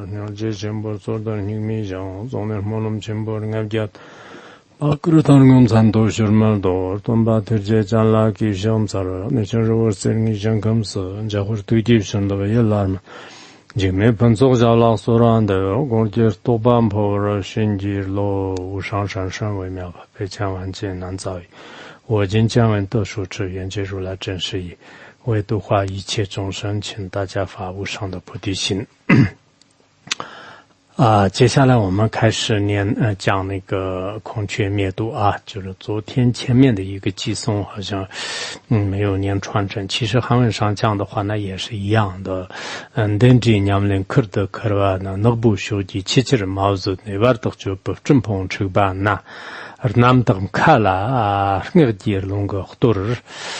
제 전부 쏟던 힘이 정 오늘 몸 전부를 가게 그렇다는 건 산도실말도 돈바들제 잘라기 시험사를 내처럼 쓰는 장검서 이제 뒤집선도 열람 지금 번속자라 소란데 공제 도반포를 신지로 우상산산微妙被讲完艰难遭遇我今讲完多数志愿接入了真实义为度化一切众生请大家发无上的菩提心接下来我们开始讲那个孔雀灭度就是昨天前面的一个寄送好像没有念传承其实韩文上讲的话那也是一样的덴지 냠len 크르드 크르와나 너부 쇼지 치치르 마우즈 네바르덕 조법 점봉 측바나 남덕 칼라 흥어지 롱거 호토르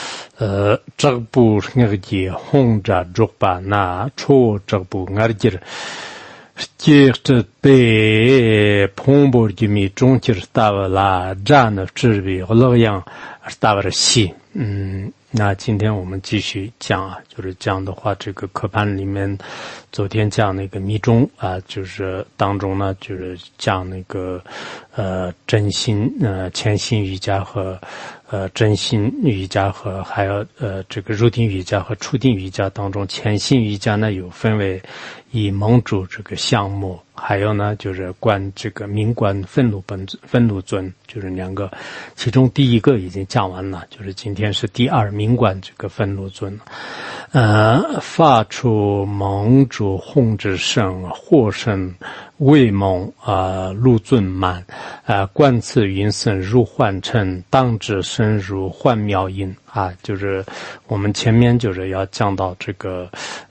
적부 흥어지 홍자 족바나 초 적부 나르지르 Kirte pe pombo gimi zhongqir stava la zhan zhibi loyang stava xi那今天我们继续讲就是讲的话这个课盘里面昨天讲那个密宗就是当中呢就是讲那个真心潜心瑜伽和真心瑜伽和还有这个入定瑜伽和出定瑜伽当中潜心瑜伽呢有分为以蒙主这个项目还有呢就是观这个明观愤怒尊就是两个其中第一个已经讲完了就是今天是第二明观这个愤怒尊发出蒙主控制圣获胜为蒙入尊满观次云僧入幻称当知深入幻妙音就是我们前面就是要讲到这个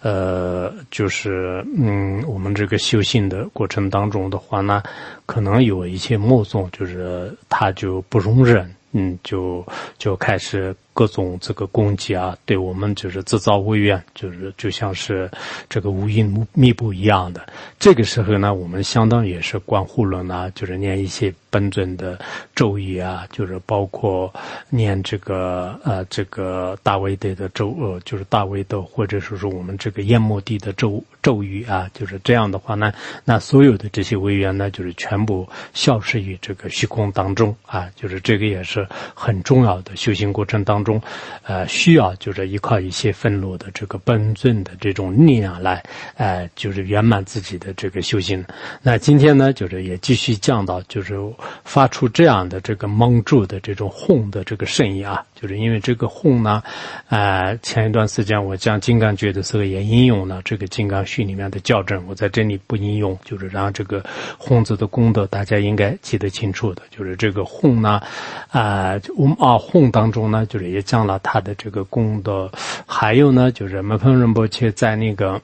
就是我们这个修行的过程当中的话呢可能有一些默诵就是他就不容忍就开始各种这个攻击对我们就是自造违愿就是就像是这个无印密布一样的这个时候呢我们相当也是观护论就是念一些本尊的咒语就是包括念这个大威德的咒就是大威德或者说是我们这个焰摩地的咒语就是这样的话呢那所有的这些违愿呢就是全部消失于这个虚空当中就是这个也是很重要的修行过程当中需要就是依靠一些愤怒的这个本尊的这种力量来就是圆满自己的这个修行那今天呢就是也继续讲到就是发出这样的这个蒙住的这种哄的这个声音就是因为这个哄呢前一段时间我讲金刚诀的时候也引用了这个金刚序里面的校正我在这里不引用就是让这个哄字的功德大家应该记得清楚的就是这个哄呢我们哄当中呢就是也讲了他的这个功德还有呢就是门盆仁波切在那个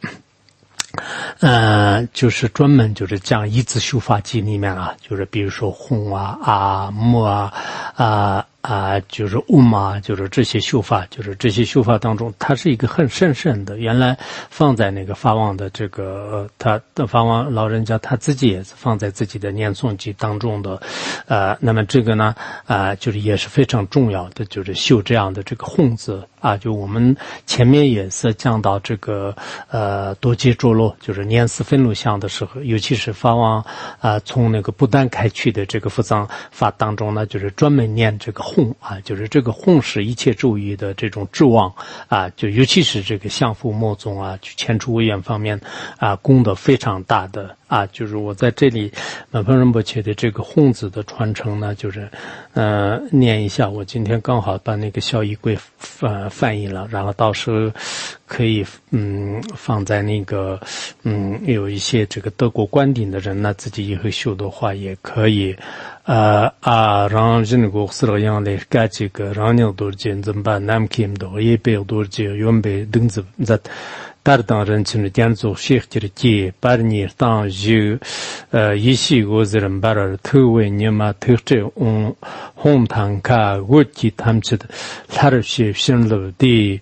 就是专门就是讲一字修法记里面就是比如说哄木就是就是这些修法就是这些修法当中它是一个很神圣的原来放在那个法王的这个他的法王老人家他自己也是放在自己的念诵记当中的那么这个呢就是也是非常重要的就是修这样的这个哄字就我们前面也是讲到这个多劫着落就是念四愤怒相的时候尤其是法王从那个不但开去的这个扶藏法当中呢就是专门念这个哄就是这个哄是一切咒语的这种指望就尤其是这个相父默宗去前出违愿方面功德非常大的就是我在这里满盆仁波切的这个哄字的传承呢就是念一下我今天刚好把那个小仪柜翻译了然后到时候可以放在那个有一些这个德国观顶的人呢自己以后修的话也可以让人国是这样的改这个让人多见怎么办南kim的也被多见原被等子在다르던 런치는 견조 시크르기 바르니 땅주 이시 고즈름 바르 투웨 녀마 특제 홍탕카 고치 탐치 라르시 신르디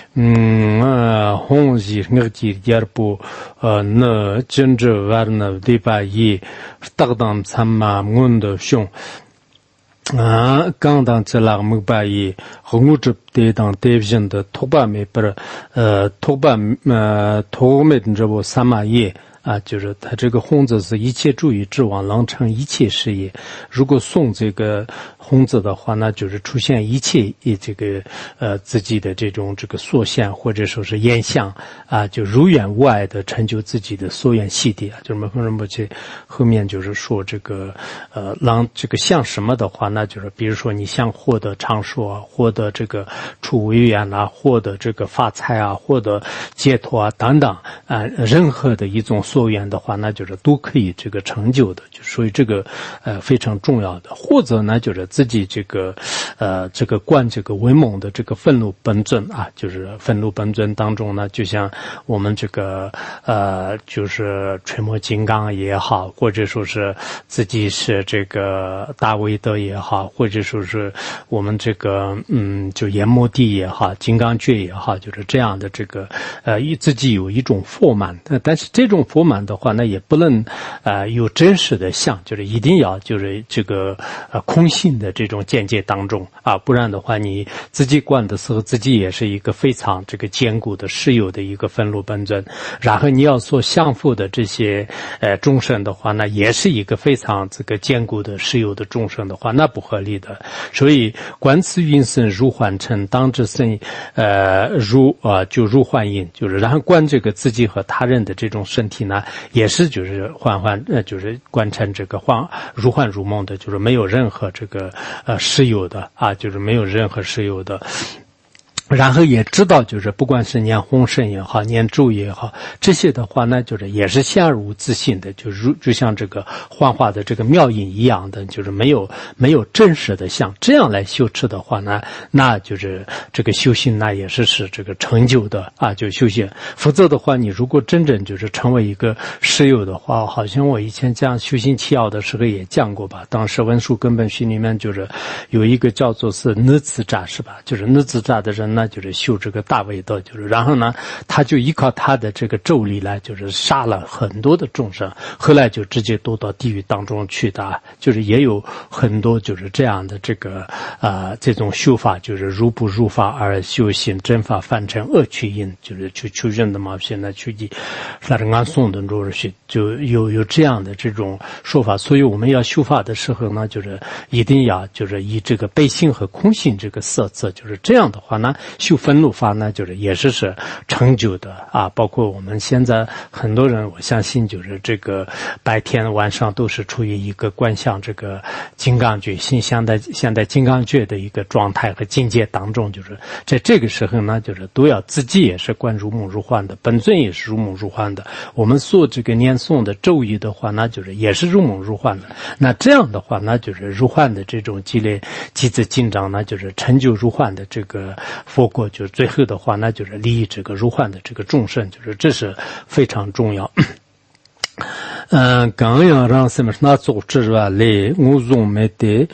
홍지 ng지 yarpu 너 진저 와르나 디바이 딱담 참마 문도 숑刚当这拉木巴伊红物质对当对人的托巴没不托巴托没这不三马耶啊，就是他这个弘字是一切诸于之王，能成一切事业。如果诵这个弘字的话，那就是出现一切这个自己的这个所想，或者说是言相啊，就如愿无碍的成就自己的所愿悉地啊。就是门峰仁波切后面就是说这个让这个像什么的话，那就是比如说你想获得长寿啊，获得这个出无缘啊，获得这个发财啊，获得解脱啊等等啊，任何的一种所愿的话，那就是都可以这个成就的，就所以这个非常重要的。或者呢，就是自己这个观这个为猛的这个愤怒本尊啊，就是愤怒本尊当中呢，就像我们这个就是垂摩金刚也好，或者说是自己是这个大威德也好，或者说是我们这个就阎摩地也好，金刚觉也好，就是这样的这个自己有一种佛满，但是这种佛满的话，那也不能有真实的相，就是一定要就是这个空性的这种见解当中啊，不然的话你自己观的时候，自己也是一个非常这个坚固的实有的一个分路本尊，然后你要所相附的这些众生的话，那也是一个非常这个坚固的实有的众生的话，那不合理的。所以观此云生如幻尘，当知生就如幻影，就是然后观这个自己和他人的这种身体呢，也是就是就是观成这个如幻如梦的，就是没有任何这个实有的啊，就是没有任何实有的。然后也知道，就是不管是念弘深也好，念咒也好，这些的话呢，就是也是现而无自性的，就像这个幻化的这个妙影一样的，就是没有真实的相。这样来修持的话呢，那就是这个修行那也是这个成就的啊，就修行。否则的话，你如果真正就是成为一个实有的话，好像我以前讲修行契要的时候也讲过吧。当时文殊根本训里面就是有一个叫做是nữ子扎是吧？就是nữ子扎的人。那就是修这个大威德，就是然后呢，他就依靠他的这个咒力来，就是杀了很多的众生，后来就直接堕到地狱当中去的，就是也有很多就是这样的这个这种修法，就是如不入法而修行真法凡尘恶趣因，就是去认的嘛，现在去记，反正俺诵的就是就有这样的这种说法，所以我们要修法的时候呢，就是一定要就是以这个悲心和空性这个色泽，就是这样的话呢。修愤怒法呢，就是也是成就的啊，包括我们现在很多人，我相信就是这个白天晚上都是处于一个观想这个金刚觉心现代金刚觉的一个状态和境界当中，就是在这个时候呢，就是都要自己也是观如梦如幻的，本尊也是如梦如幻的。我们做这个念诵的咒语的话，那就是也是如梦如幻的。那这样的话，那就是如幻的这种积累机子进展呢，就是成就如幻的这个。佛果就是最后的话，那就是利益这个如幻的这个众生，就是这是非常重要。刚要让什么那组织吧来我总没得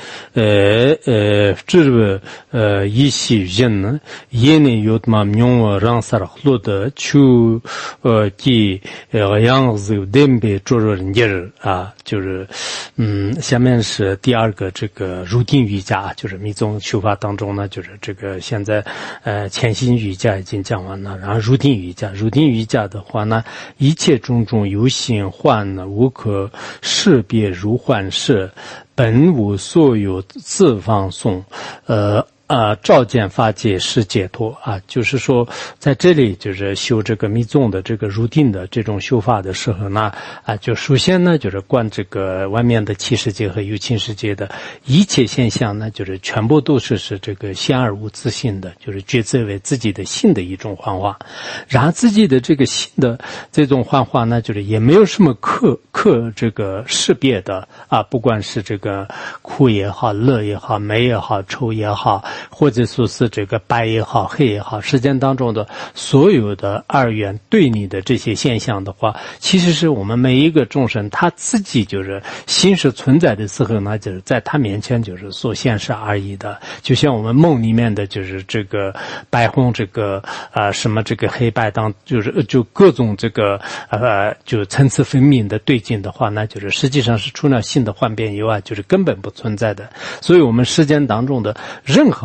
这一些人呢也呢有嘛用让啥了的就给样子有点被做人家啊，就是下面是第二个这个入定瑜伽，就是密宗修法当中呢，就是这个现在潜心瑜伽已经讲完了，然后入定瑜伽的话呢，一切种种有形幻呢无可识别如幻识，本无所有自放松，照见法界是解脱啊，就是说在这里就是修这个密宗的这个入定的这种修法的时候呢，就首先呢就是观这个外面的气世界和有情世界的一切现象呢，就是全部都是这个现而无自性的，就是觉知为自己的性的一种幻化，然后自己的这个性的这种幻化呢，就是也没有什么可这个识别的啊，不管是这个苦也好，乐也好，美也好，丑也好，或者说是这个白也好，黑也好，时间当中的所有的二元对你的这些现象的话，其实是我们每一个众生他自己就是心是存在的时候呢，就是在他面前就是所现实而已的，就像我们梦里面的就是这个白红这个什么这个黑白当就各种这个就层次分明的对境的话呢，就是实际上是除了性的幻变以外，就是根本不存在的。所以我们世间当中的任何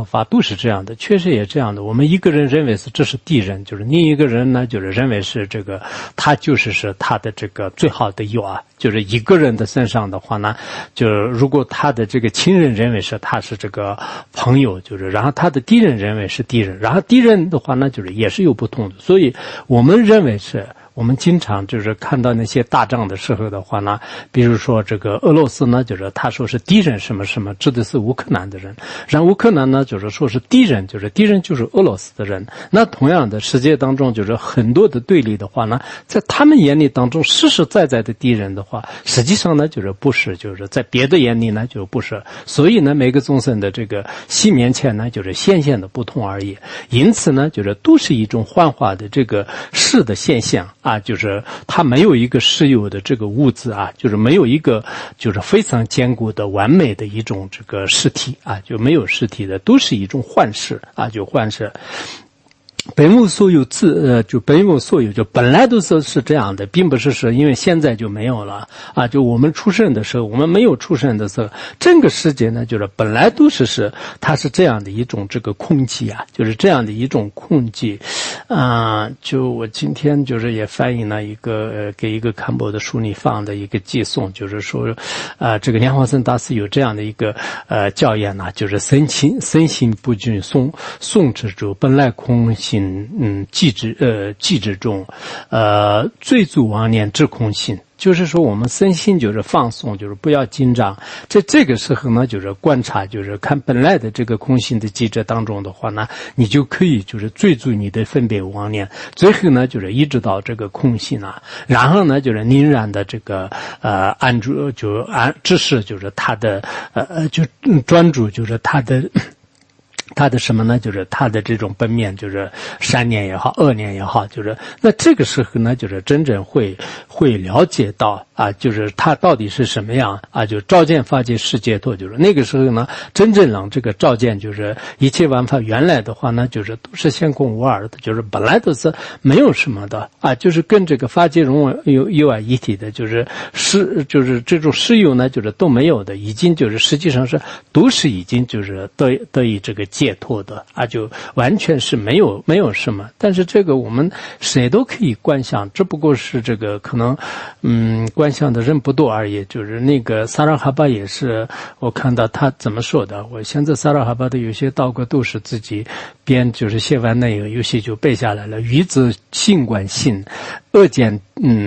法都是这样的，确实也这样的。我们一个人认为是这是敌人，就是另一个人呢，就是认为是这个他是他的这个最好的友啊。就是一个人的身上的话呢，就是如果他的这个亲人认为是他是这个朋友，就是然后他的敌人认为是敌人，然后敌人的话呢，就是也是有不同的。所以我们认为是。我们经常就是看到那些打仗的时候的话呢，比如说这个俄罗斯呢，就是他说是敌人什么什么，指的是乌克兰的人，然后乌克兰呢就是说是敌人，就是敌人就是俄罗斯的人。那同样的世界当中就是很多的对立的话呢，在他们眼里当中实实在在的敌人的话，实际上呢就是不是，就是在别的眼里呢就不是。所以呢每个众生的这个心面前呢就是显现的不同而已，因此呢就是都是一种幻化的这个事的现象。啊，就是它没有一个实有的这个物质啊，就是没有一个就是非常坚固的完美的一种这个实体啊，就没有实体的，都是一种幻视啊，就幻视。本无所有就本无所有，就本来都是这样的，并不是因为现在就没有了啊。就我们出生的时候，我们没有出生的时候，整个世界呢，就是本来都是它是这样的一种这个空寂啊，就是这样的一种空寂啊。就我今天就是也翻译了一个给一个堪布的书里放的一个寄送，就是说这个莲花生大师有这样的一个教言呐，就是身心不净，诵之主本来空心。寂之中，追逐妄念之空性，就是说我们身心就是放松，就是不要紧张。这个时候呢，就是观察，就是看本来的这个空性的机制当中的话呢，你就可以就是追逐你的分别妄念，最后呢就是一直到这个空性啊，然后呢就是凝然的这个安住，就知识就是他的就专注，就是他的什么呢？就是他的这种本面，就是善念也好，恶念也好，就是那这个时候呢，就是真正会了解到啊，就是他到底是什么样啊？就照见法界世界脱，就是那个时候呢，真正让这个照见，就是一切万法原来的话呢，就是都是现空无二的，就是本来都是没有什么的啊，就是跟这个法界融有二一体的，就是这种实有呢，就是都没有的，已经就是实际上是都是已经就是得以这个解脱的啊，就完全是没有什么。但是这个我们谁都可以观想，只不过是这个可能观想的人不多而已。就是那个萨拉哈巴也是，我看到他怎么说的，我现在萨拉哈巴的有些道歌都是自己编，就是写完那个有些就背下来了。愚子性观性，恶见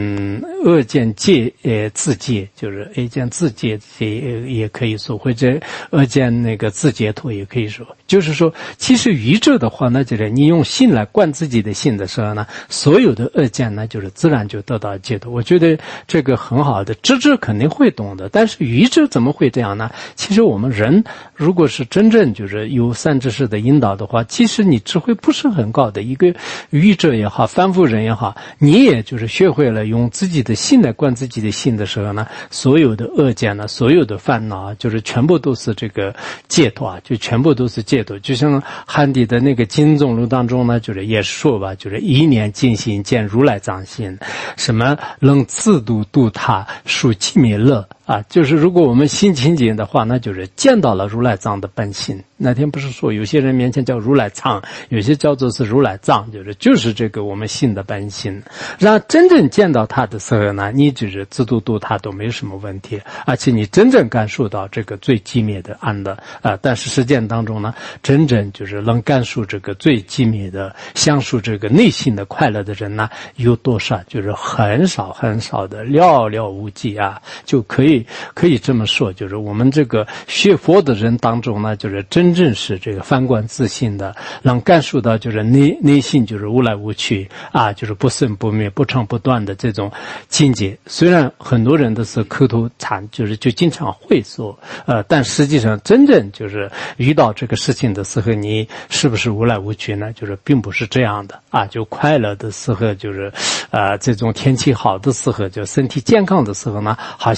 自戒，就是恶见自戒也可以说，或者恶见那个自解脱也可以说。就是说其实愚者的话呢，就是你用心来观自己的心的时候呢，所有的恶见呢就是自然就得到解脱。我觉得这个很好的，智者肯定会懂的，但是愚者怎么会这样呢？其实我们人如果是真正就是有善知识的引导的话，其实你智慧不是很高的一个愚者也好，凡夫人也好，你也就是学会了用自己的心来观自己的心的时候呢，所有的恶见呢，所有的烦恼就是全部都是这个解脱啊，就全部都是解脱。就像汉地的那个经宗录当中呢，就是也说吧，就是一念尽心见如来藏心，什么能自度度他，属寂灭乐啊，就是如果我们心清净的话，那就是见到了如来藏的本性。那天不是说有些人面前叫如来藏，有些叫做是如来藏，就是这个我们心的本性。让真正见到他的时候呢，你就是自度度他都没什么问题，而且你真正感受到这个最寂灭的安的但是实践当中呢，真正就是能感受这个最寂灭的享受这个内心的快乐的人呢，有多少？就是很少很少的，寥寥无几啊，就可以这么说，就是我们这个学佛的人当中呢，就是真正是这个反观自信的，能感受到就是内心就是无来无去啊，就是不生不灭、不长不断的这种境界。虽然很多人都是口头禅，就经常会说，但实际上真正就是遇到这个事情的时候，你是不是无来无去呢？就是并不是这样的啊。就快乐的时候，就是这种天气好的时候，就身体健康的时候呢，好像就是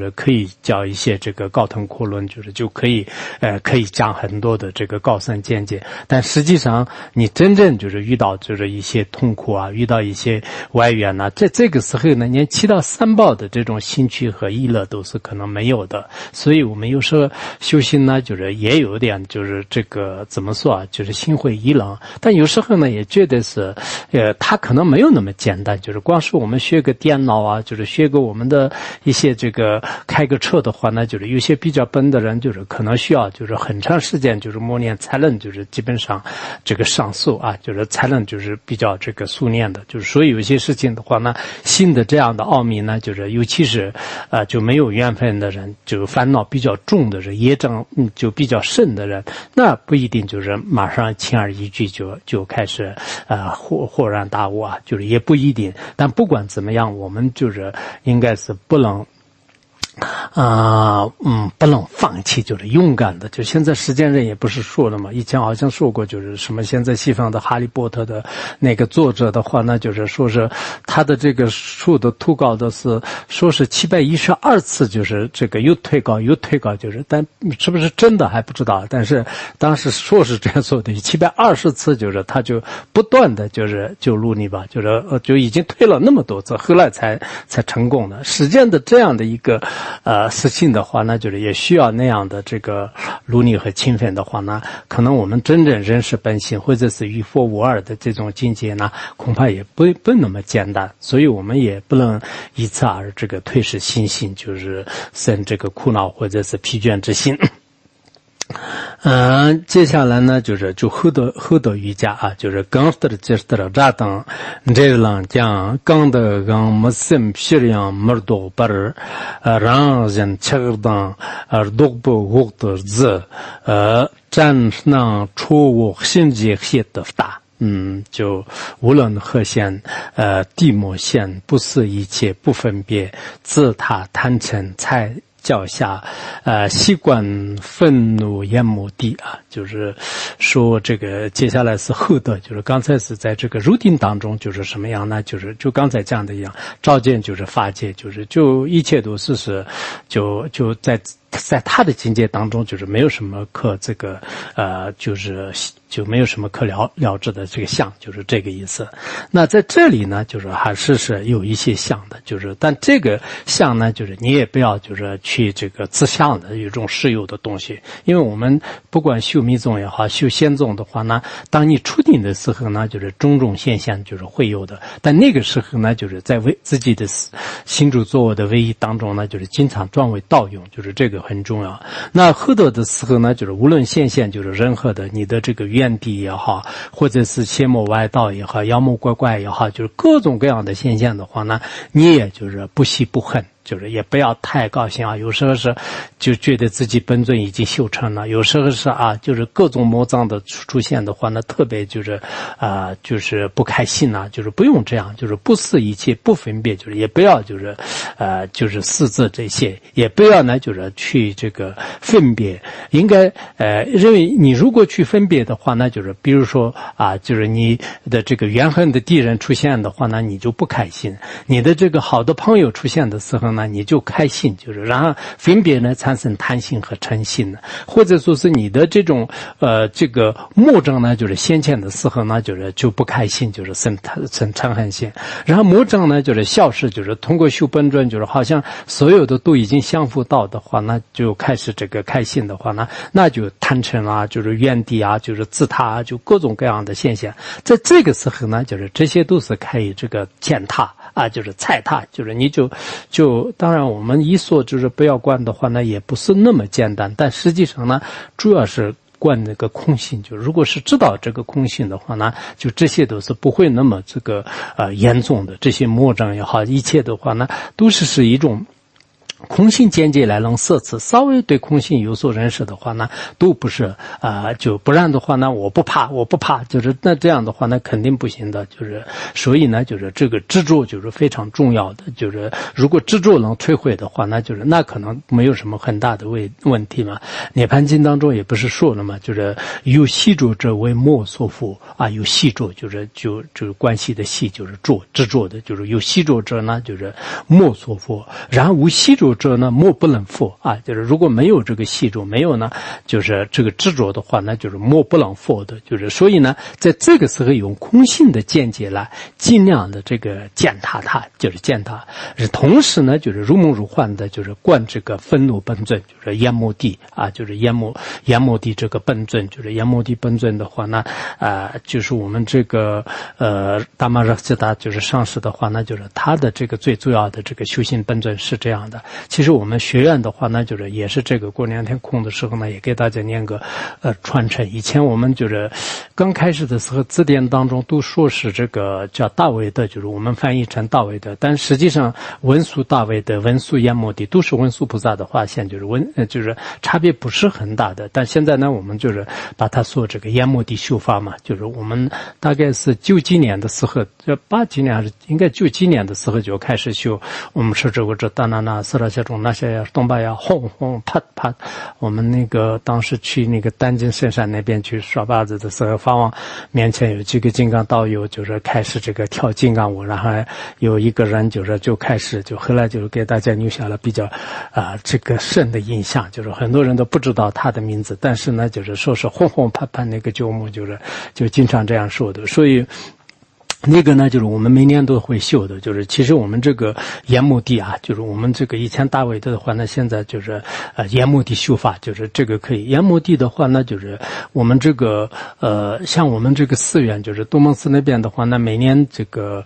就是可以教一些这个高等课论，就是就可以讲很多的这个高深见解。但实际上你真正就是遇到就是一些痛苦啊，遇到一些外援啊，这个时候呢，连7到3报的这种兴趣和娱乐都是可能没有的。所以我们有时候修行呢，就是也有点就是这个怎么说啊，就是心灰意冷。但有时候呢，也觉得是它可能没有那么简单，就是光是我们学个电脑啊，就是学个我们的一些这个开个车的话呢，就是有些比较笨的人，就是可能需要就是很长时间就是磨练才能就是基本上这个上手啊，就是才能就是比较这个熟练的。就是所以有些事情的话呢，新的这样的奥秘呢，就是尤其是就没有缘分的人，就烦恼比较重的人，业障就比较深的人，那不一定就是马上轻而易举就开始豁然大悟啊，就是也不一定。但不管怎么样，我们就是应该是不能不能放弃，就是勇敢的。就现在时间人也不是说了嘛，以前好像说过，就是什么现在西方的哈利波特的那个作者的话呢，就是说是他的这个书的图稿的是说是712次，就是这个又推高，就是但是不是真的还不知道，但是当时说是这样说的，720次就是他就不断的就努力吧，就已经推了那么多次，后来才成功的。实践的这样的一个事情的话呢，就是也需要那样的这个努力和勤奋的话呢，可能我们真正认识本性或者是与佛无二的这种境界呢，恐怕也不那么简单。所以我们也不能以此而这个退失信心，就是生这个苦恼或者是疲倦之心。接下来呢，就后头瑜伽啊，就是刚的这的扎等，这样讲刚的刚没生皮样没多巴儿，让人吃当多不活的字，真能出我心结写的大。就无论何线，地莫线，不是一切，不分别，自他贪嗔才脚下，习惯愤怒淹没地啊，就是说这个接下来是后的，就是刚才是在这个入定当中，就是什么样呢？就刚才讲的一样，照见就是法界，就一切都是就在他的境界当中，就是没有什么可这个就没有什么可了之的这个相，就是这个意思。那在这里呢，就是还是有一些相的，但这个相呢，就是你也不要就是去这个自相的一种实有的东西，因为我们不管修密宗也好，修仙宗的话呢，当你出定的时候呢，就是种种现象就是会有的，但那个时候呢，就是在自己的行住坐卧的位移当中呢，就是经常转为道用，就是这个很重要。那后头的时候呢，就是无论现象，就是任何的你的这个原地也好，或者是邪魔外道也好，妖魔怪也好，就是各种各样的现象的话呢，你也就是不喜不恨，就是也不要太高兴啊。有时候是就觉得自己本尊已经修成了，有时候是就是各种魔障的出现的话呢，特别就是不开心啊，就是不用这样，就是不是一切不分别，就是也不要就是私自这些，也不要呢就是去这个分别，应该认为你如果去分别的话呢，就是比如说就是你的这个怨恨的敌人出现的话呢，你就不开心；你的这个好的朋友出现的时候呢，你就开心，就是然后分别呢产生贪心和嗔心呢，或者说是你的这种这个魔障呢，就是先前的时候呢，就不开心，就是生嗔恨心，然后魔障呢就是消失，就是通过修本尊，就是好像所有的都已经相符到的话，那就开始这个开心的话呢，那就贪嗔啊，就是怨敌啊，就是自他啊，就各种各样的现象，在这个时候呢，就是这些都是可以这个践踏就是踩踏，就是你就当然我们一说就是不要观的话呢，也不是那么简单，但实际上呢，主要是观那个空性，就如果是知道这个空性的话呢，就这些都是不会那么这个严重的，这些魔障也好，一切的话呢，都是一种空性见解来能摄持，稍微对空性有所认识的话呢，都不是就不然的话呢，我不怕，就是那这样的话呢，肯定不行的，就是所以呢，就是这个执着就是非常重要的，就是如果执着能摧毁的话，那就是那可能没有什么很大的问题嘛。涅槃经当中也不是说了嘛，就是有习着者为魔所缚有习着就是关系的习就是执着的，就是有习着者呢就是魔所缚，然后无习着者呢莫不能佛啊，就是如果没有这个系着，没有呢就是这个执着的话，那就是莫不能佛的，就是所以呢在这个时候用空性的见解来尽量的这个践踏它，就是践踏，同时呢就是如梦如幻的就是观这个愤怒本尊，就是阎摩地啊，就是阎摩地这个本尊，就是阎摩地本尊的话呢就是我们这个达玛热吉达就是上师的话呢，就是他的这个最主要的这个修行本尊是这样的。其实我们学院的话呢，就是也是这个过2天空的时候呢，也给大家念个传承。以前我们就是刚开始的时候字典当中都说是这个叫大威德，就是我们翻译成大威德，但实际上文殊大威德、文殊阎摩地都是文殊菩萨的化现，就是差别不是很大的。但现在呢，我们就是把它说这个阎摩地修法嘛，就是我们大概是90几年的时候，这80几年还是应该90几年的时候就开始修。我们说这达那那斯拉夏中那些呀东巴呀轰轰啪啪，我们那个当时去那个丹津深山那边去耍靶子的时候，法王面前有几个金刚道友，就是开始这个跳金刚舞，然后有一个人就开始后来就给大家留下了比较这个深的印象，就是很多人都不知道他的名字，但是呢就是说是轰轰啪啪那个九牧就经常这样说的，所以那个呢，就是我们每年都会修的，就是其实我们这个阎摩地啊，就是我们这个以前大伟的话呢，现在就是阎摩地修法，就是这个可以。阎摩地的话呢，就是我们这个像我们这个寺院，就是东蒙寺那边的话呢，每年这个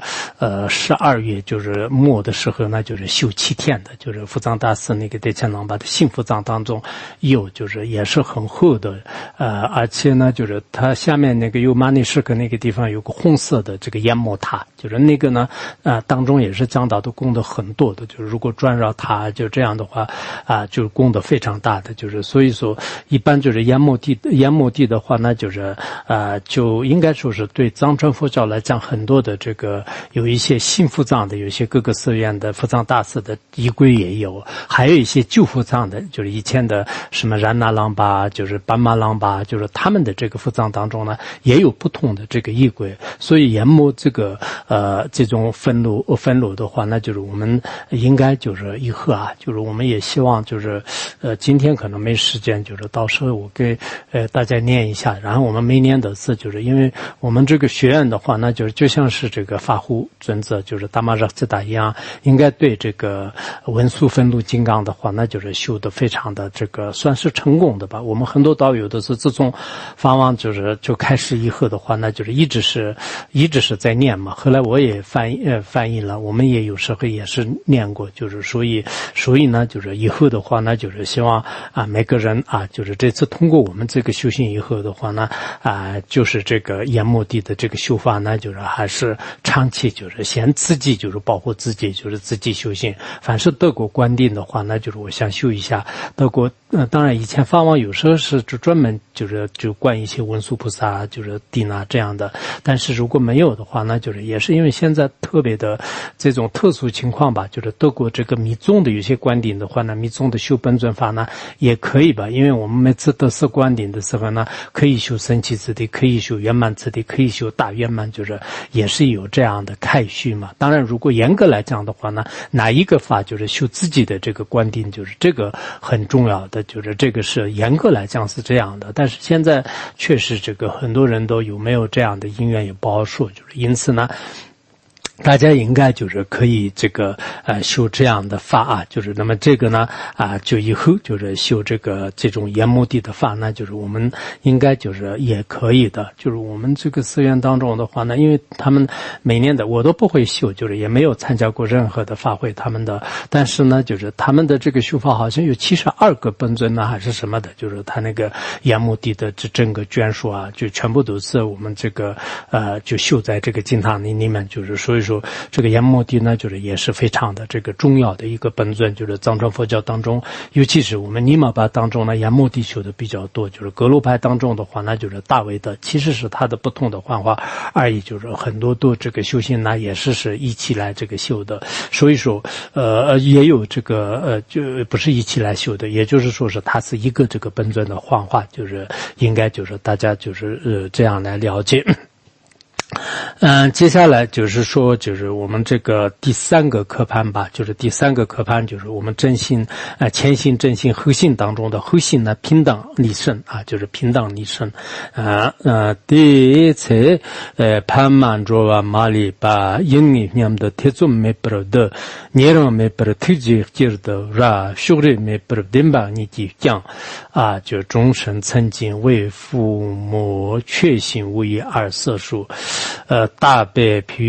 12月就是末的时候呢，就是修7天的，就是福藏大师那个德乾朗巴的新福藏当中有，就是也是很厚的，而且呢，就是它下面那个有玛尼什克那个地方有个红色的这个阎摩塔，就是那个呢当中也是讲到的功德很多的，就是如果转绕它就这样的话就是功德非常大的，就是所以说一般就是阎摩地的话呢，就是就应该说是对藏传佛教来讲，很多的这个有一些新福藏的，有一些各个寺院的福藏大寺的仪轨也有，还有一些旧福藏的，就是以前的什么然那朗巴，就是班玛朗巴，就是他们的这个福藏当中呢也有不同的这个仪轨，所以阎摩这个这种分路的话，那就是我们应该就是以后就是我们也希望就是今天可能没时间，就是到时候我给大家念一下，然后我们每年的是就是因为我们这个学院的话，那就像是这个法护准则，就是达玛热吉达一样，应该对这个文殊分路金刚的话，那就是修的非常的这个算是成功的吧。我们很多道友都是自从法王就开始以后的话，那就是一直是在念嘛，后来我也翻译了，我们也有时候也是念过，就是所以呢，就是以后的话呢，就是希望每个人就是这次通过我们这个修行以后的话呢就是这个阎摩地的这个修法呢，就是还是长期就是先自己就是保护自己，就是自己修行。凡是德国观定的话呢，就是我想修一下德国。当然以前法王有时候是就专门就观一些文殊菩萨，就是地那这样的，但是如果没有的话呢，就是也是因为现在特别的这种特殊情况吧，就是德国这个密宗的有些观点的话呢，密宗的修本尊法呢也可以吧，因为我们每次得失观点的时候呢，可以修神奇之地，可以修圆满之地，可以修大圆满，就是也是有这样的开序嘛。当然如果严格来讲的话呢，哪一个法就是修自己的这个观点，就是这个很重要的，就是这个是严格来讲是这样的，但是现在确实这个很多人都有没有这样的因缘也不好说，就是因此呢大家应该就是可以这个修这样的法就是那么这个呢就以后就是修这种阎摩地的法呢，就是我们应该就是也可以的。就是我们这个寺院当中的话呢，因为他们每年的我都不会修，就是也没有参加过任何的法会他们的，但是呢就是他们的这个修法好像有72个本尊呢还是什么的，就是他那个阎摩地的这整个卷数就全部都是我们这个就修在这个经堂里面，就是所以说这个阎摩地呢就是也是非常的这个重要的一个本尊，就是藏传佛教当中，尤其是我们尼玛巴当中呢阎摩地修的比较多，就是格鲁派当中的话呢就是大维的，其实是它的不同的幻化而已，就是很多都这个修行呢也是一起来这个修的，所以说也有这个就不是一起来修的，也就是说是它是一个这个本尊的幻化，就是应该就是大家就是这样来了解。 接下来就是说，就是我们这个第三个科判吧，就是第三个科判，就是我们真心、前心、真心、后心当中的后心呢，平等立身啊，就是平等立身。第一次，潘曼卓瓦马里把英语念的贴中没不的，年人没不的推荐接的，让学人没不的顶把你就讲啊，就终身曾经为父母确信无一二色数。大悲譬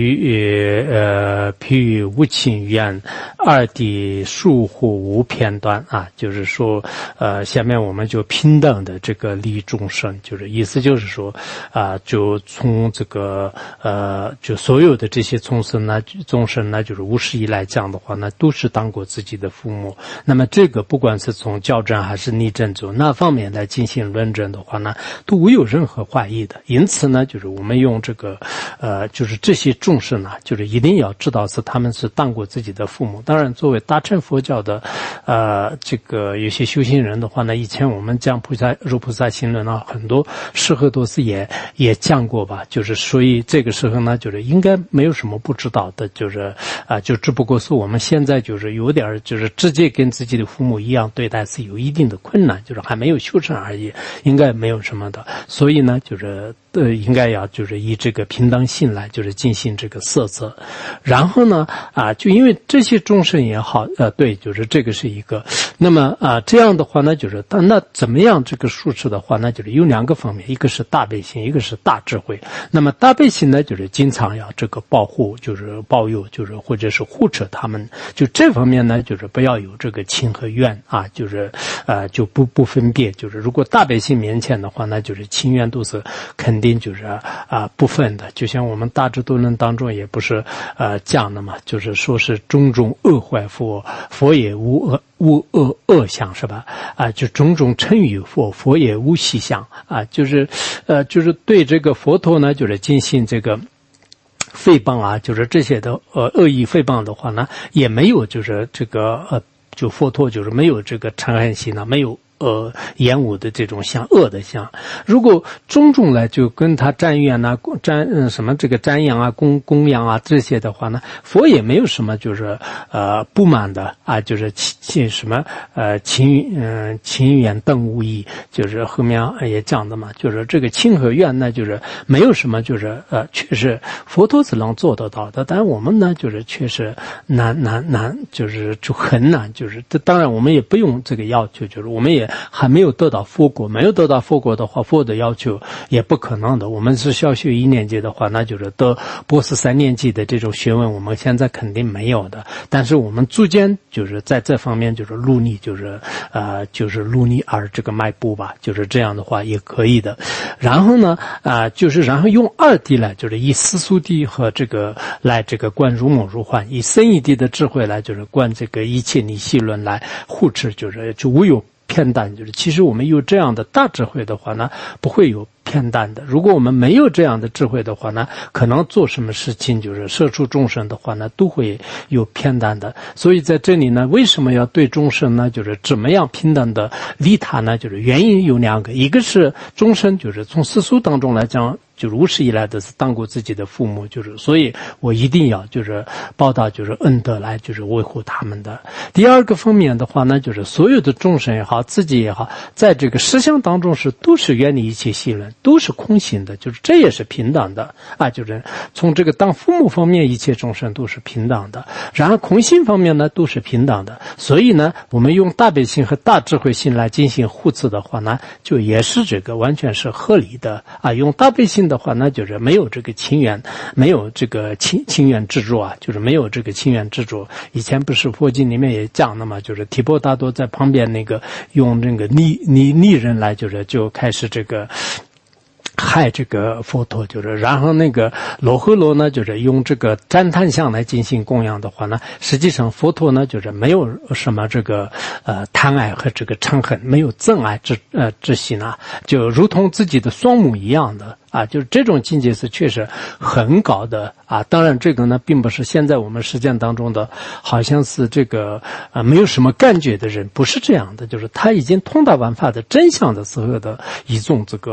喻无情缘，二谛疏忽无片段啊，就是说，下面我们就平等的这个利众生，就是意思就是说，就从这个就所有的这些众生呢，就是无始以来讲的话呢，都是当过自己的父母。那么这个不管是从教证还是逆证组那方面来进行论证的话呢，都没有任何怀疑的。因此呢，就是我们用这个就是这些众生呢，就是一定要知道是他们是当过自己的父母。当然，作为大乘佛教的这个有些修行人的话呢，以前我们讲入菩萨行论啊，很多时候都是也讲过吧。就是所以这个时候呢，就是应该没有什么不知道的，就是就只不过是我们现在就是有点就是直接跟自己的父母一样对待是有一定的困难，就是还没有修成而已，应该没有什么的。所以呢，就是应该要就是以这个平等性来就是进行这个色泽。然后呢就因为这些众生也好对，就是这个是一个。那么这样的话呢，就是那怎么样这个术持的话呢，就是有两个方面，一个是大悲心，一个是大智慧。那么大悲心呢，就是经常要这个保护，就是保佑，就是或者是护持他们。就这方面呢，就是不要有这个情和怨啊，就是就不分别。就是如果大悲心面前的话呢，就是情怨都是肯定就是不分的。就像我们大智度论当中也不是讲的嘛，就是说是种种恶坏佛，佛也无恶相是吧？就种种称于佛，佛也无喜相啊，就是对这个佛陀呢，就是进行这个诽谤啊，就是这些的恶意诽谤的话呢，也没有就是这个就佛陀就是没有这个嗔恨心呢，没有厌恶的这种像恶的像。如果种种来就跟他瞻愿啊什么这个瞻仰啊供养啊这些的话呢，佛也没有什么就是不满的啊，就是什么情缘等无异，就是后面也讲的嘛，就是这个情和怨呢，就是没有什么就是确实佛陀是能做得到的，但我们呢就是确实难就是就很难，就是这当然我们也不用这个要求，就是我们也还没有得到佛果，没有得到佛果的话，佛的要求也不可能的。我们是小学1年级的话，那就是得博士3年级的这种学问，我们现在肯定没有的。但是我们逐渐就是在这方面就是努力，就是努力而这个迈步吧，就是这样的话也可以的。然后呢，就是然后用2谛来，就是以世俗谛和这个来这个观如梦如幻，以深一谛的智慧来就是观这个一切理系论来护持，就无有偏袒。就是其实我们有这样的大智慧的话呢，不会有偏袒的。如果我们没有这样的智慧的话呢，可能做什么事情就是摄出众生的话呢，都会有偏袒的。所以在这里呢，为什么要对众生呢，就是怎么样平等的利他呢？就是原因有2个，一个是众生就是从世俗当中来讲，就无始以来的是当过自己的父母，就是所以我一定要就是报答就是恩德来就是维护他们的。第2个方面的话呢，就是所有的众生也好，自己也好，在这个实相当中都是远离一切戏论，都是空性的，就是这也是平等的啊。就是从这个当父母方面，一切众生都是平等的，然后空性方面呢都是平等的。所以呢，我们用大悲心和大智慧心来进行护持的话呢，就也是这个完全是合理的啊。用大悲心的话呢，就是没有这个情缘，没有这个情缘执着啊，就是没有这个情缘执着。以前不是佛经里面也讲了嘛，就是提婆达多在旁边那个用这个逆人来就开始这个害这个佛陀，就是然后那个罗诃罗呢，就是用这个赞叹相来进行供养的话呢，实际上佛陀呢就是没有什么这个贪爱和这个嗔恨，没有憎爱之心啊，就如同自己的双母一样的啊，就是这种境界是确实很高的啊。当然这个呢并不是现在我们实践当中的好像是这个没有什么感觉的人，不是这样的，就是他已经通达万法的真相的时候的一种这个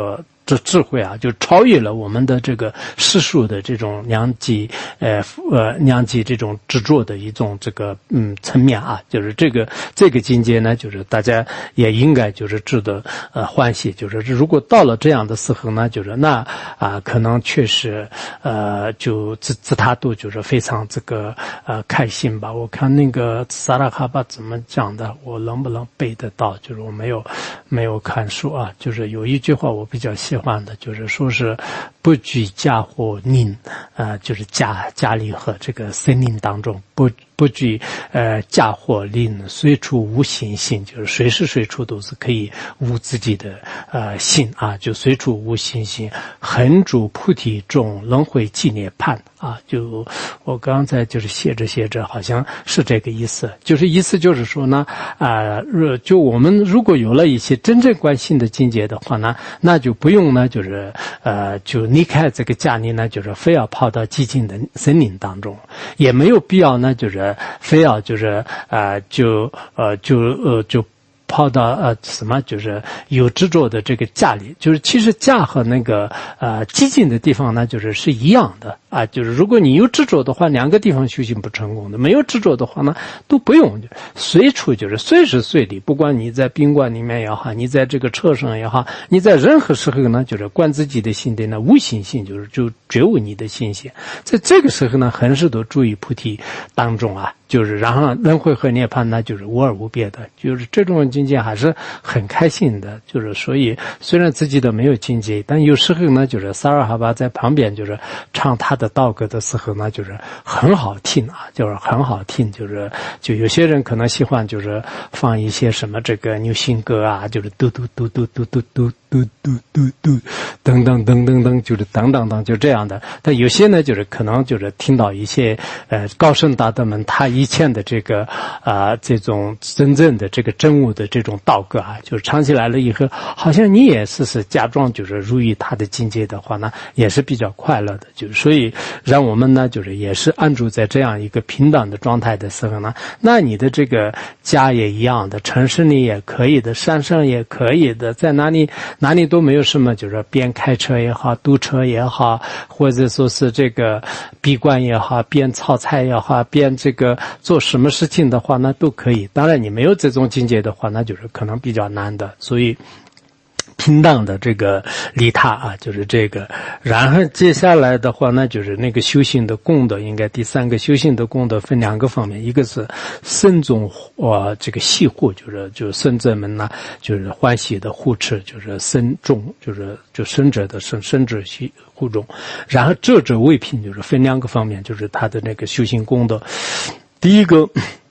智慧啊，就超越了我们的这个世俗的这种两极这种执着的一种这个层面啊，就是这个境界呢，就是大家也应该就是值得欢喜，就是如果到了这样的时候呢，就是那可能确实就自他都就是非常这个开心吧。我看那个萨拉哈巴怎么讲的，我能不能背得到？就是我没有看书啊，就是有一句话我比较喜欢的，就是说是不拘家或宁，就是家里和这个森林当中不拘家或宁，随处无心性，就是随时随处都是可以无自己的心啊，就随处无心性，恒住菩提中，轮回寂涅槃啊。就我刚才就是写着，好像是这个意思，就是意思就是说呢，就我们如果有了一些真正观心的境界的话呢，那就不用呢，就是就离开这个家里呢，就是非要跑到寂静的森林当中，也没有必要呢，就是非要就是就跑到什么就是有执着的这个家里，就是其实家和那个寂静的地方呢，是一样的啊。就是如果你有执着的话，两个地方修行不成功的；没有执着的话呢，都不用随处就是随时随地，不管你在宾馆里面也好，你在这个车上也好，你在任何时候呢，就是观自己的心的呢无心性，就觉悟你的心性，在这个时候呢，很是都注意菩提当中啊。就是然后轮回和涅槃呢，就是无二无别的，就是这种境界还是很开心的。就是所以虽然自己都没有境界，但有时候呢，就是萨尔哈巴在旁边就是唱他的道歌的时候呢，就是很好听啊，就是很好听。就有些人可能喜欢就是放一些什么这个流行歌啊，就是嘟嘟嘟嘟嘟嘟嘟嘟嘟嘟嘟噔噔噔噔噔，就是噔噔噔，就这样的。但有些呢，就是可能就是听到一些高僧大德们他以前的这个这种真正的这个真悟的这种道歌啊，就是唱起来了以后，好像你也是假装就是入于他的境界的话呢，也是比较快乐的。就是所以让我们呢，就是也是安住在这样一个平等的状态的时候呢，那你的这个家也一样的，城市里也可以的，山上也可以的，在哪里都没有什么，就是边开车也好，堵车也好，或者说是这个闭关也好，边炒菜也好，边这个做什么事情的话呢，都可以。当然你没有这种境界的话，那就是可能比较难的。所以平等的这个利他啊，就是这个。然后接下来的话呢，就是那个修行的功德，应该第三个修行的功德分两个方面，一个是僧众这个系护，就是僧者们呢，就是欢喜的护持，就是僧众，就僧者的僧者系护众。然后智者为品，就是分两个方面，就是他的那个修行功德。第一个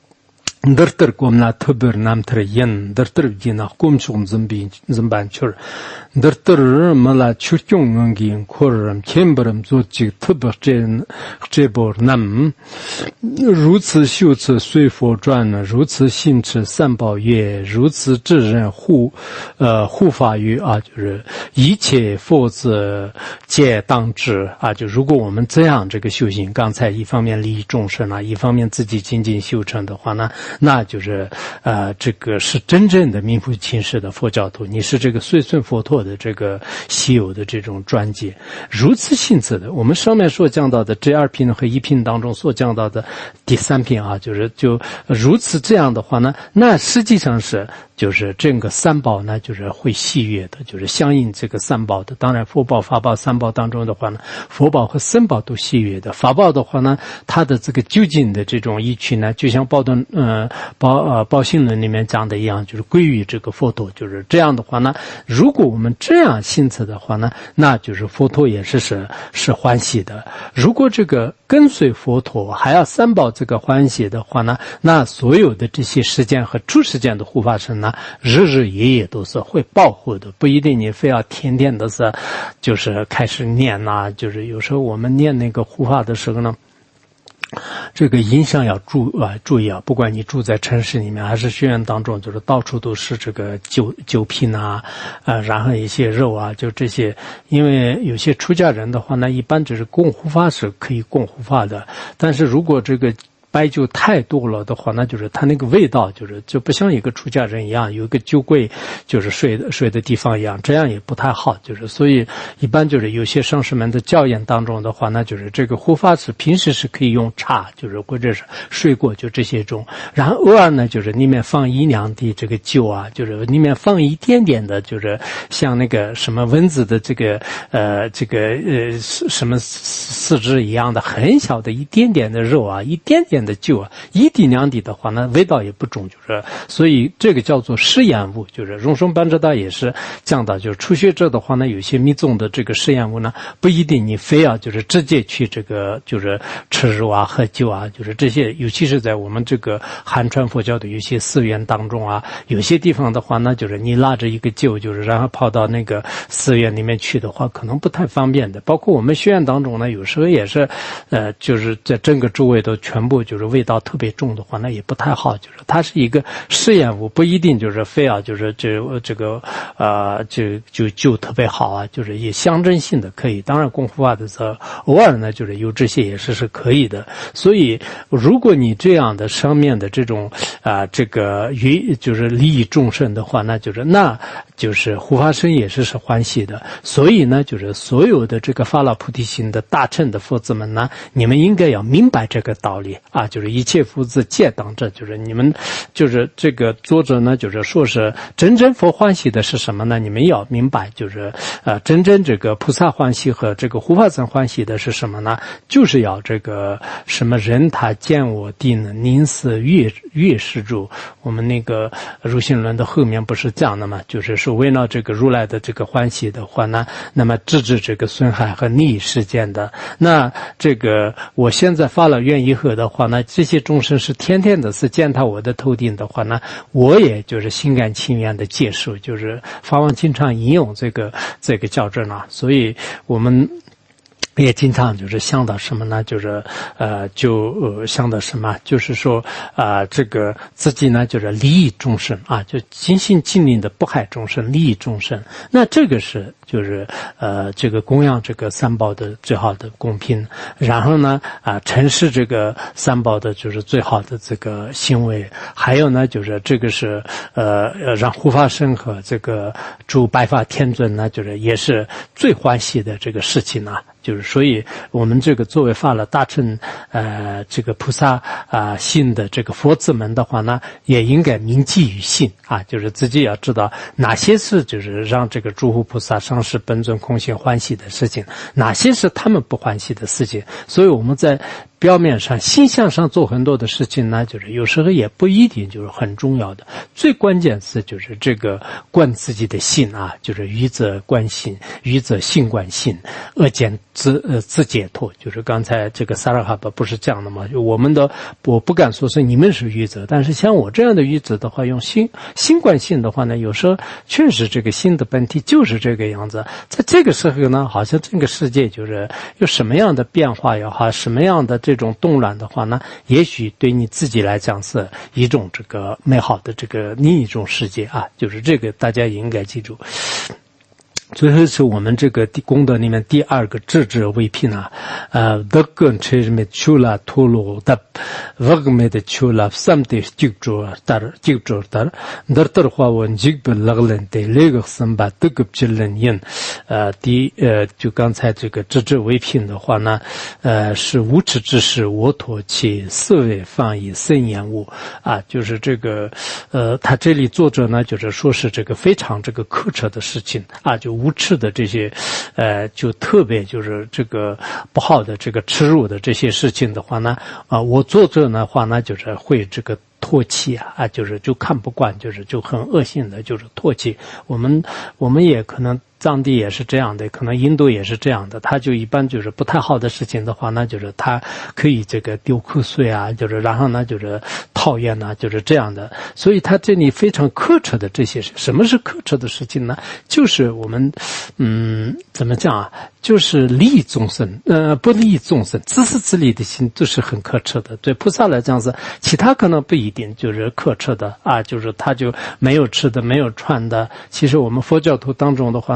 Дыртыр комна төбір намтыр ен, дыртыр вдина комшуғын зымбан чүр. Дыртыр мала чүртюң өнгейін көрірім, кембірім зодчик түбір жебор нам. 如此修持随佛传，如此行持三宝业，如此智人护法于啊，就是一切佛子皆当知啊。就如果我们这样这个修行，刚才一方面利益众生啊，一方面自己精进修成的话呢，那就是这个是真正的名副其实的佛教徒，你是这个随顺佛陀的这个稀有的这种专辑。如此行持的，我们上面所讲到的这二品和一品当中所讲到的第三品啊，就如此这样的话呢，那实际上是就是整个三宝呢，就是会喜悦的，就是相应这个三宝的。当然佛宝法宝三宝当中的话呢，佛宝和僧宝都喜悦的。法宝的话呢，它的这个究竟的这种依据呢，就像宝性论里面讲的一样，就是归于这个佛陀。就是这样的话呢，如果我们这样行持的话呢，那就是佛陀也是欢喜的。如果这个跟随佛陀还要三宝这个欢喜的话呢，那所有的这些时间和出时间的护法神呢，日日夜夜都是会保护的，不一定你非要天天的是就是开始念啊。就是有时候我们念那个护法的时候呢，这个音响要注意啊，不管你住在城市里面还是学院当中，就是到处都是这个酒品啊，然后一些肉啊，就这些。因为有些出家人的话呢，一般只是供护法是可以供护法的，但是如果这个白酒太多了的话，那就是它那个味道就不像一个出家人一样有一个酒柜就是睡的地方一样，这样也不太好，所以一般有些上师们的教言当中的话，那这个护法是平时是可以用茶或者是水果这些种，然后偶尔呢里面放一两滴这个酒啊，里面放一点点的像那个什么蚊子的这个什么四肢一样的很小的一点点的肉啊，一点点的酒啊，一滴两滴的话那味道也不重，所以这个叫做试验物，荣松班智达也是讲到，初学者的话呢，有些密宗的这个试验物呢，不一定你非要直接去这个吃肉啊喝酒啊，这些，尤其是在我们这个汉传佛教的有些寺院当中啊，有些地方的话呢，你拉着一个酒然后跑到那个寺院里面去的话，可能不太方便的。包括我们学院当中呢，有时候也是在整个周围都全部味道特别重的话，那也不太好，它是一个试验物，不一定非要就特别好啊，也象征性的可以。当然功夫法的时候偶尔呢有这些也是可以的。所以如果你这样的上面的这种利益众生的话，那护法神也是欢喜的。所以呢所有的这个发了菩提心的大乘的佛子们呢，你们应该要明白这个道理啊，一切福子皆当知，你们这个作者呢说是真正佛欢喜的是什么呢？你们要明白真正这个菩萨欢喜和这个护法神欢喜的是什么呢？就是要这个什么人他见我定宁死越施主，我们那个入心论的后面不是讲的吗？说为了这个如来的这个欢喜的话呢，那么制止这个损害和利益事件的。那这个我现在发了愿以后的话呢，这些众生是天天的是见到我的头顶的话呢，我也心甘情愿的接受，法王经常引用这个教证啊。所以我们也经常想到什么呢？想到什么？说这个自己呢利益众生啊，尽心尽力的不害众生，利益众生。那这个是这个供养这个三宝的最好的公平，然后呢陈示这个三宝的最好的这个行为，还有呢这个是让护法神和这个诸白法天尊呢也是最欢喜的这个事情啊。所以我们这个作为发了大乘这个菩萨信的这个佛子们的话呢，也应该铭记于心啊，自己要知道哪些是让这个诸护菩萨上师本尊空性欢喜的事情，哪些是他们不欢喜的事情。所以我们在表面上心象上做很多的事情呢，有时候也不一定很重要的。最关键是这个观自己的心啊，愚则观心，愚则性观心，恶见自解脱。刚才这个萨拉哈巴不是讲的吗？我不敢说是你们是愚者，但是像我这样的愚者的话，用心观心的话呢，有时候确实这个心的本体就是这个样子。在这个时候呢，好像这个世界有什么样的变化也好，什么样的这种动乱的话呢，也许对你自己来讲是一种这个美好的这个另一种世界啊，这个大家也应该记住。最后是我们这个功德里面第二个智者为品啊，德根车什么求了陀罗的，我们的求了三的记住的，那的话我记不了人的那个三把德个智人因，就刚才这个智者为品的话呢，是无耻之事，我妥其思维放逸森言物啊，这个他这里作者呢说是这个非常这个苛刻的事情啊，无耻的这些就特别这个不好的这个耻辱的这些事情的话呢，我作者的话呢会这个唾弃啊，就看不惯，就很恶心的唾弃。我们也可能藏地也是这样的，可能印度也是这样的，他就一般不太好的事情的话呢，他可以这个丢口水啊，然后呢讨厌啊，这样的。所以他这里非常苛刻的这些事，什么是苛刻的事情呢？就是我们怎么讲啊，就是利益众生不利益众生，自私自利的心都是很苛刻的。对菩萨来讲是，其他可能不一定苛刻的啊，他就没有吃的没有穿的。其实我们佛教徒当中的话呢，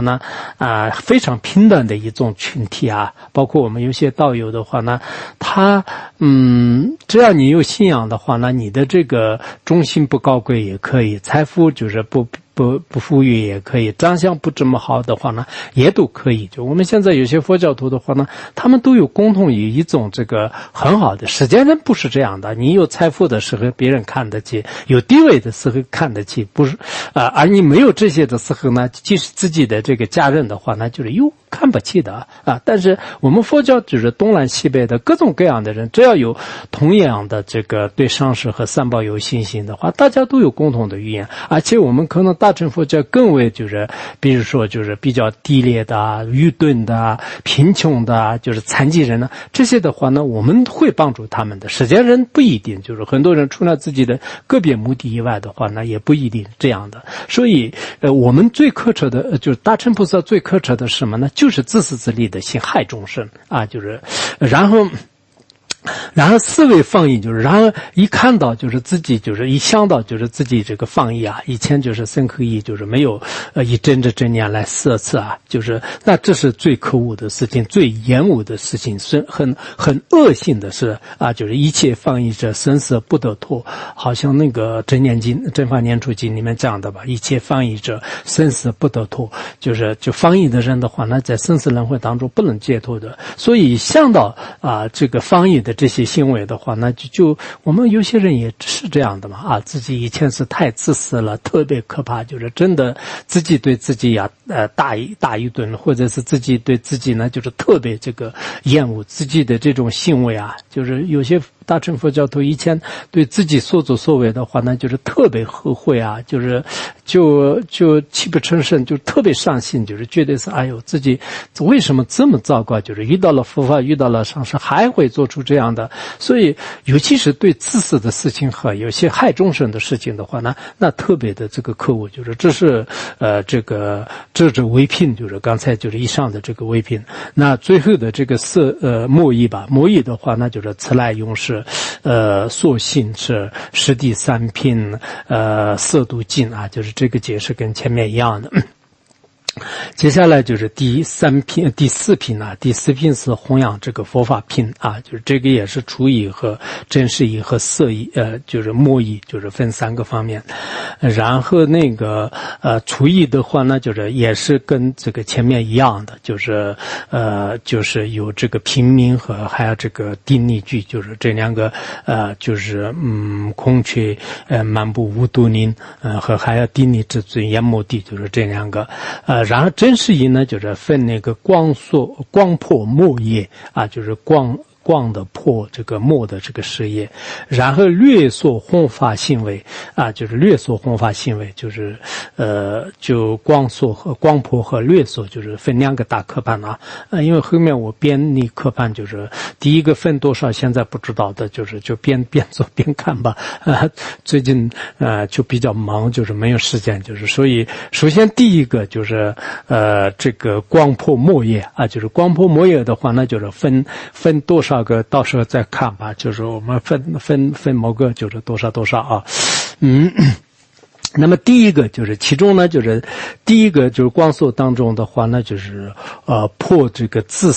呢，非常平等的一种群体啊。包括我们有些道友的话呢，他只要你有信仰的话呢，你的这个中心不高贵也可以，财富就是不富裕也可以，长相不这么好的话呢，也都可以。就我们现在有些佛教徒的话呢，他们都有共同有一种这个很好的。世间人不是这样的，你有财富的时候别人看得起，有地位的时候看得起，不是而你没有这些的时候呢，即使自己的这个家人的话呢，就是又看不起的啊。但是我们佛教就是东南西北的各种各样的人，只要有同样的这个对上师和三宝有信心的话，大家都有共同的语言。而且我们可能大乘佛教更为就是比如说就是比较低劣的愚钝的贫穷的就是残疾人呢，这些的话呢我们会帮助他们的。世间人不一定，就是很多人除了自己的个别目的以外的话呢，也不一定这样的。所以我们最苛责的就是大乘菩萨最苛责的是什么呢？就是自私自利的心害众生啊，就是然后思维放逸，就是然后一看到就是自己就是一想到就是自己这个放逸啊，以前就是深刻意就是没有以真知真念来摄持啊，就是那这是最可恶的事情，最厌恶的事情，是很恶性的事啊，就是一切放逸者生死不得脱，好像那个真念经真法念处经里面讲的吧，一切放逸者生死不得脱，就是放逸的人的话呢，在生死轮回当中不能解脱的。所以想到这个放逸的这些行为的话，那就我们有些人也是这样的嘛啊，自己以前是太自私了，特别可怕，就是真的自己对自己大一顿，或者是自己对自己呢就是特别这个厌恶自己的这种行为啊，就是有些大乘佛教徒以前对自己所作所为的话呢，就是特别后悔啊，就泣不成声，就特别伤心，就是觉得是哎呦自己为什么这么糟糕，就是遇到了佛法遇到了上师还会做出这样的。所以尤其是对自私的事情和有些害众生的事情的话呢，那特别的这个可恶，就是这是这是唯品，就是刚才就是以上的这个唯品。那最后的这个末义吧，末义的话那就是此来永世所信是实地三品色度尽啊，就是这个解释跟前面一样的。接下来就是第四品啊，第四品是弘扬这个佛法品啊，就是这个也是初义和真实义和色义，就是末义，就是分三个方面。然后那个初义的话呢，就是也是跟这个前面一样的，就是有这个平民和还有这个定力句，就是这两个就是空缺漫步无度宁和还有定力之尊阎摩地，就是这两个然后真实义呢，就是分那个光破末业啊，就是光的破这个末的这个事业，然后略所弘法行为啊，就是略所弘法行为，就是就光破和略所就是分两个大科判啊。因为后面我编那科判就是第一个分多少现在不知道的，就边做边看吧。最近就比较忙，就是没有时间，就是所以首先第一个就是这个光破末业啊，就是光破末业的话呢，就是分多少个，到时候再看吧，就是我们分某个就是多少啊。那么第一个就是其中呢，就是第一个就是光速当中的话呢，就是破这个自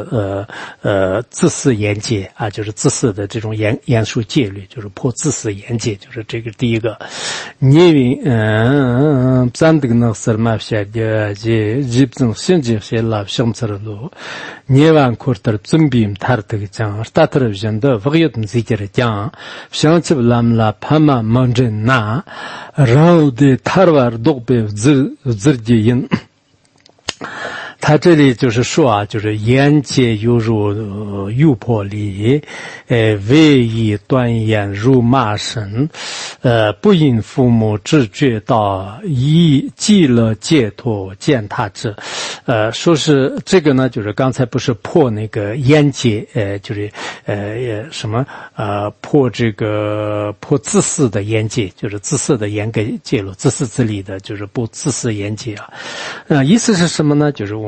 私言戒啊，就是自私的这种严肃戒律，就是破自私言戒，就是这个第一个。因为咱这个呢是嘛些的日本现在些老乡子了你万块的准备他这个讲打特别真的不要自己的讲像这咱们啦怕嘛忙着拿然的塔瓦多被自己因他这里就是说啊，就是言戒犹如诱迫力，为以断言如麻绳，不因父母直觉到以极乐解脱见他之，说是这个呢，就是刚才不是破那个言戒，就是什么破这个破自私的言戒，就是自私的言给戒了，自私自利的，就是不自私言戒啊，意思是什么呢？就是我们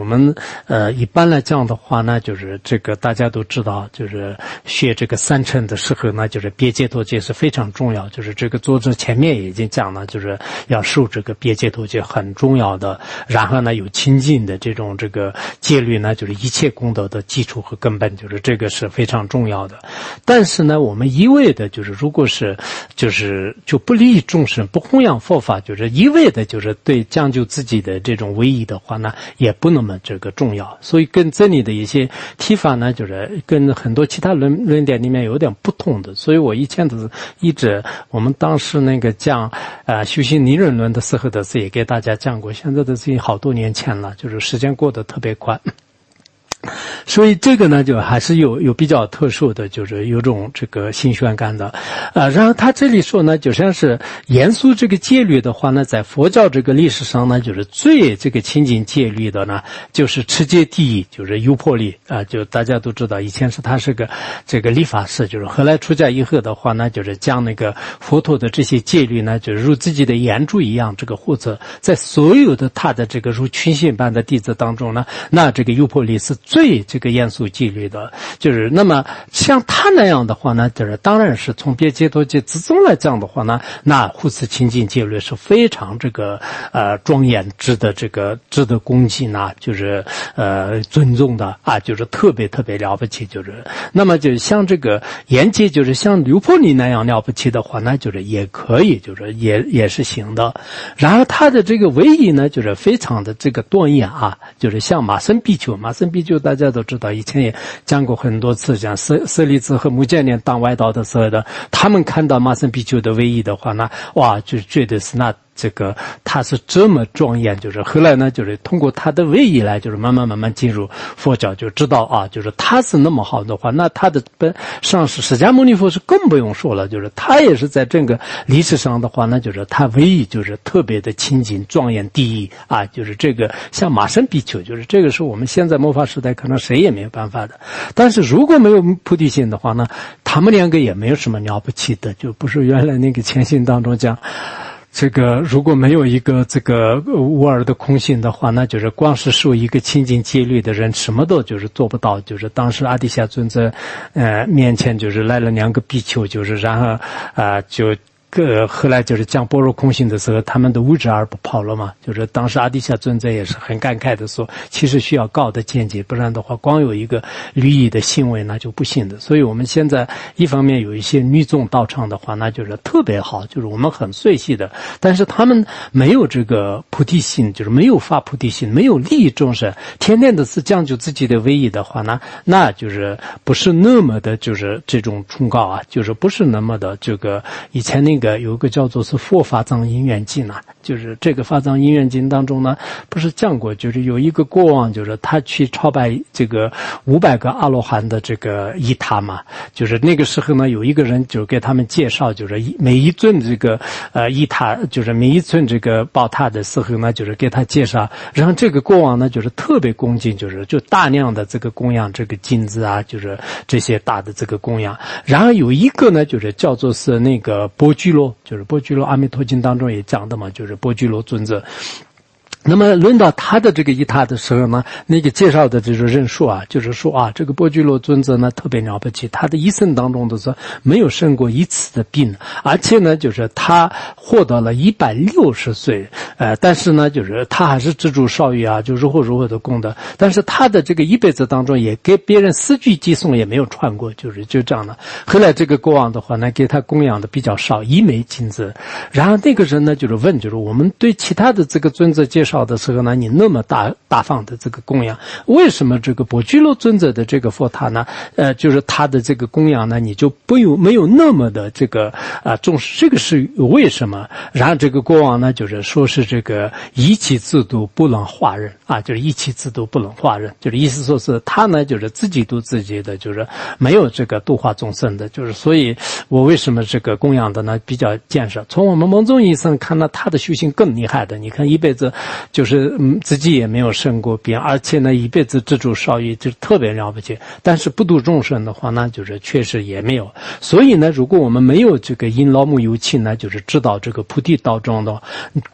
们一般来讲的话呢，就是这个大家都知道，就是学这个三乘的时候呢，就是别解脱戒是非常重要，就是这个作者前面已经讲了，就是要受这个别解脱戒很重要的，然后呢有亲近的这种这个戒律呢，就是一切功德的基础和根本，就是这个是非常重要的。但是呢，我们一味的就是如果是就不利益众生，不弘扬佛法，就是一味的就是对讲究自己的这种威仪的话呢，也不那么这个重要。所以跟这里的一些提法呢，就是跟很多其他论点里面有点不同的。所以我以前都是一直，我们当时那个讲修行理论论的时候的是也给大家讲过，现在的是好多年前了，就是时间过得特别快。所以这个呢，就还是有比较特殊的，就是有种这个新鲜感的，然后他这里说呢，就像是严肃这个戒律的话呢，在佛教这个历史上呢，就是最这个亲近戒律的呢，就是持戒第一，就是优婆离啊，就大家都知道，以前他是个这个理发师，就是后来出家以后的话呢，就是将那个佛陀的这些戒律呢，就是如自己的眼珠一样，这个护持在所有的他的这个如群信般的弟子当中呢，那这个优婆离是最这个严肃纪律的，就是那么像他那样的话呢，就是当然是从别解脱戒之中来讲的话呢，那护持清净戒律是非常这个庄严值得恭敬啊，就是尊重的啊，就是特别了不起，就是那么就像这个严戒，就是像优婆离那样了不起的话呢，就是也可以，就是也是行的。然后他的这个威仪呢，就是非常的这个端严啊，就是像马僧比丘大家都知道，以前也讲过很多次，讲舍利子和目犍连当外道的时候的，他们看到马僧比丘的威仪的话呢，哇，就觉得是那这个他是这么庄严，就是后来呢，就是通过他的威仪来，就是慢慢进入佛教，就知道啊，就是他是那么好的话，那他的上师释迦牟尼佛是更不用说了，就是他也是在整个历史上的话呢，就是他威仪就是特别的清净庄严第一啊，就是这个像马僧比丘，就是这个是我们现在末法时代可能谁也没有办法的。但是如果没有菩提心的话呢，他们两个也没有什么了不起的，就不是原来那个前信当中讲。这个如果没有一个这个无二的空性的话，那就是光是受一个清净戒律的人，什么都就是做不到。就是当时阿底峡尊者面前就是来了两个比丘，就是然后就后来就是讲般若空性的时候，他们都无知而不跑了嘛。就是当时阿底峡尊者也是很感慨的说，其实需要高的见解，不然的话光有一个律仪的行为那就不行的。所以我们现在一方面有一些女众道场的话，那就是特别好，就是我们很随喜的，但是他们没有这个菩提心，就是没有发菩提心，没有利益众生，天天的是讲究自己的威仪的话呢，那就是不是那么的就是这种崇高啊，就是不是那么的这个以前那个有一个叫做是佛法藏因缘经啊，就是这个法藏因缘经当中呢，不是讲过，就是有一个国王，就是他去朝拜这个500个阿罗汉的这个仪塔嘛，就是那个时候呢，有一个人就给他们介绍，就是每一尊这个仪塔，就是每一尊这个宝塔的时候呢，就是给他介绍，然后这个国王呢，就是特别恭敬，就大量的这个供养这个金子啊，就是这些大的这个供养，然后有一个呢，就是叫做是那个波居罗，就是波居罗阿弥陀经当中也讲的嘛，就是波居罗尊者。那么轮到他的这个仪塔的时候呢，那个介绍的这个人说啊，就是说啊，这个波居罗尊者呢特别了不起，他的一生当中的时候没有生过一次的病，而且呢就是他活到了160岁，但是呢就是他还是知足少欲啊，就如何的功德，但是他的这个一辈子当中也给别人4句偈颂也没有传过，就这样的。后来这个国王的话呢，给他供养的比较少，1枚金子。然后那个人呢就是问，就是我们对其他的这个尊者介绍的时候呢，你那么大方的这个供养，为什么这个波居罗尊者的这个佛塔呢，就是他的这个供养呢，你就没有那么的这个重视，这个是为什么？然后这个国王呢，就是说是这个一己自度不能化人啊，就是一己自度不能化人，就是意思说是他呢就是自己度自己的，就是没有这个度化众生的，就是所以我为什么这个供养的呢比较建设？从我们蒙宗医生看呢，他的修行更厉害的，你看一辈子就是自己也没有生过病，而且呢一辈子知足少欲，就特别了不起。但是不度众生的话呢，就是确实也没有。所以呢，如果我们没有这个因老母有情呢，就是知道这个菩提道中的，光是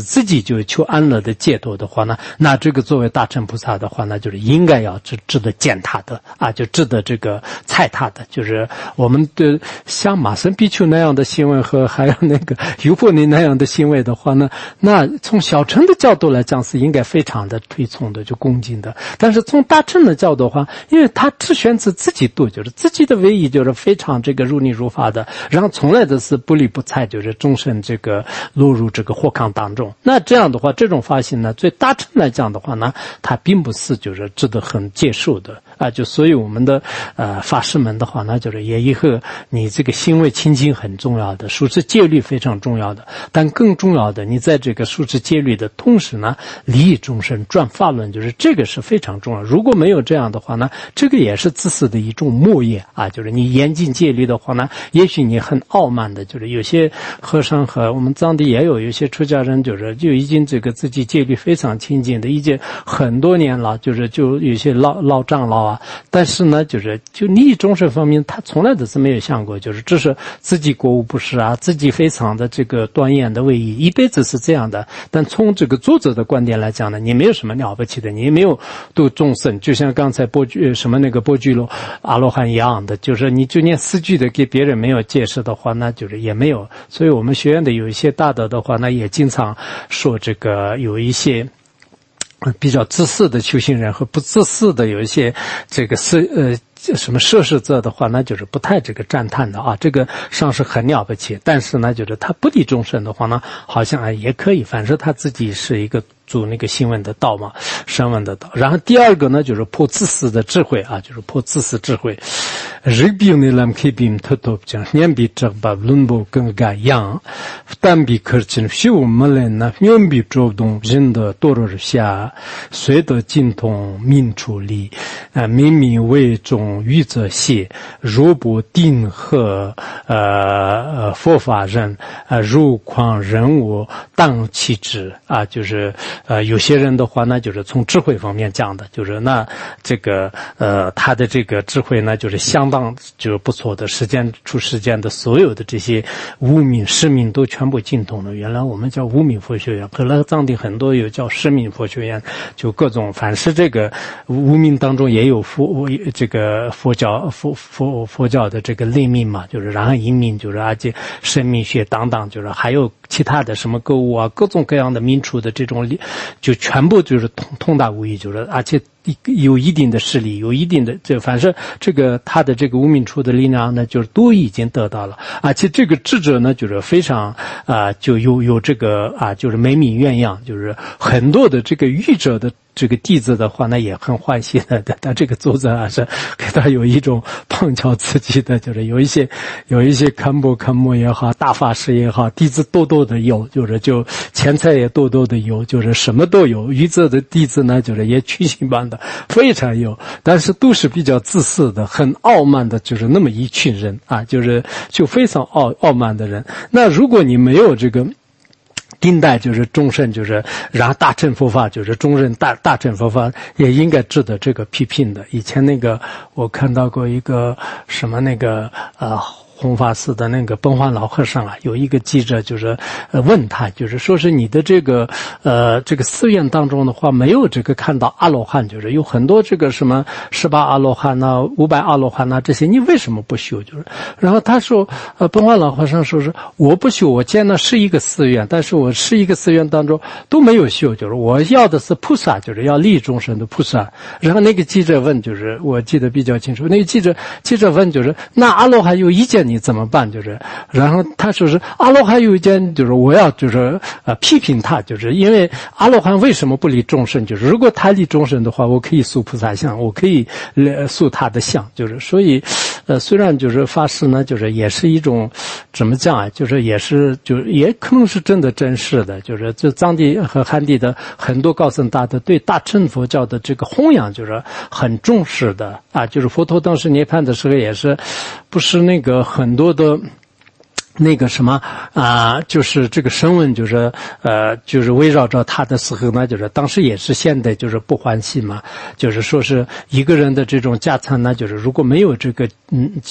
子自己就求安乐的解脱的话呢，那这个作为大乘菩萨的话呢，就是应该要值得践踏的啊，就值得这个踩踏的。就是我们的像马僧比丘那样的行为和还有那个优婆尼那样的行为的话呢，那从小乘的角度来讲是应该非常的推崇的，就恭敬的。但是从大乘的角度的话，因为他只选择自己度，就是自己的唯一就是非常这个如理如法的，然后从来都是不理不睬，就是终身这个落入这个火坑当中。那这样的话，这种发心呢，对大乘来讲的话呢，它并不是就是值得很接受的啊。就所以我们的法师们的话呢，就是也以后你这个行为清净很重要的，守持戒律非常重要的，但更重要的，你在这个守持戒律的同时呢，利益众生转法轮，就是这个是非常重要。如果没有这样的话呢，这个也是自私的一种末业啊。就是你严禁戒律的话呢，也许你很傲慢的，就是有些和尚和我们藏地也有些出家人，就是就已经这个自己戒律非常清净的，已经很多年了，就是就有些老长老啊，但是呢，就利益众生方面，他从来都是没有想过，就是这是自己过午不食啊，自己非常的这个端严的位移，一辈子是这样的。但从这个作者的观点来讲呢，你没有什么了不起的，你没有度众生，就像刚才波居罗阿罗汉一样的，就是你就连四句的给别人没有解释的话，那就是也没有。所以我们学院的有一些大德的话，那也经常说这个有一些比较自私的修行人和不自私的有一些这个什么摄事者的话，那就是不太这个赞叹的啊，这个上是很了不起。但是呢，就是他不离众生的话呢，好像也可以，反正他自己是一个做那个新闻的道嘛，声闻的道。然后第二个呢，就是破自私的智慧啊，就是破自私智慧。日比呢咱们可以比特多讲，年比这把轮播更加样，单比可进修我们人呢，远比主动人的多少下，随得精通民处理，明明为众欲则谢，若不定和佛法人如况人物当其之啊，就是有些人的话呢，就是从智慧方面讲的，就是那这个他的这个智慧呢，就是相当就是不错的，时间的所有的这些无名实名都全部精通了。原来我们叫无名佛学院，后来藏地很多有叫实名佛学院，就各种凡是这个无名当中也有这个佛教的这个类名嘛，就是然后阴名就是而且生命学等等，就是还有其他的什么购物啊，各种各样的民处的这种，就全部就是通达无异，就是而且有一定的势力，有一定的反正这个他的这个无名处的力量呢，就是都已经得到了，而且这个智者呢，就是非常就有这个就是美名鸳鸯，就是很多的这个愚者的这个弟子的话呢，也很欢喜的。但这个作者是给他有一种碰巧刺激的，就是有一些堪布也好，大法师也好，弟子多多的有，就是就钱财也多多的有，就是什么都有。愚者的弟子呢，就是也群行般的非常有，但是都是比较自私的，很傲慢的，就是那么一群人啊，就非常傲慢的人。那如果你没有这个定代，就是众生，就是然后大乘佛法，就是中人大乘佛法也应该值得这个批评的。以前那个我看到过一个什么那个弘法寺的那个本焕老和尚啊，有一个记者就是问他，就是说是你的这个寺院当中的话，没有这个看到阿罗汉，就是有很多这个什么18阿罗汉呐、500阿罗汉呐这些，你为什么不修？就是然后他说本焕老和尚说是我不修，我见到是一个寺院，但是我是一个寺院当中都没有修，就是我要的是菩萨，就是要利益众生的菩萨。然后那个记者问，就是我记得比较清楚，那个记者问，就是那阿罗汉有意见你怎么办？就是然后他说是阿罗汉有意见，就是我要就是批评他，就是因为阿罗汉为什么不利众生？就是如果他利众生的话，我可以塑菩萨像，我可以塑他的像，就是所以虽然就是法师呢，就是也是一种怎么讲啊，就是也是就是也可能是真的真实的，就是这藏地和汉地的很多高僧大德对大乘佛教的这个弘扬就是很重视的啊，就是佛陀当时涅槃的时候也是不是那个很多的那个什么就是这个声闻就是围绕着他的时候呢，就是当时也是现代就是不欢喜嘛，就是说是一个人的这种家产呢，就是如果没有这个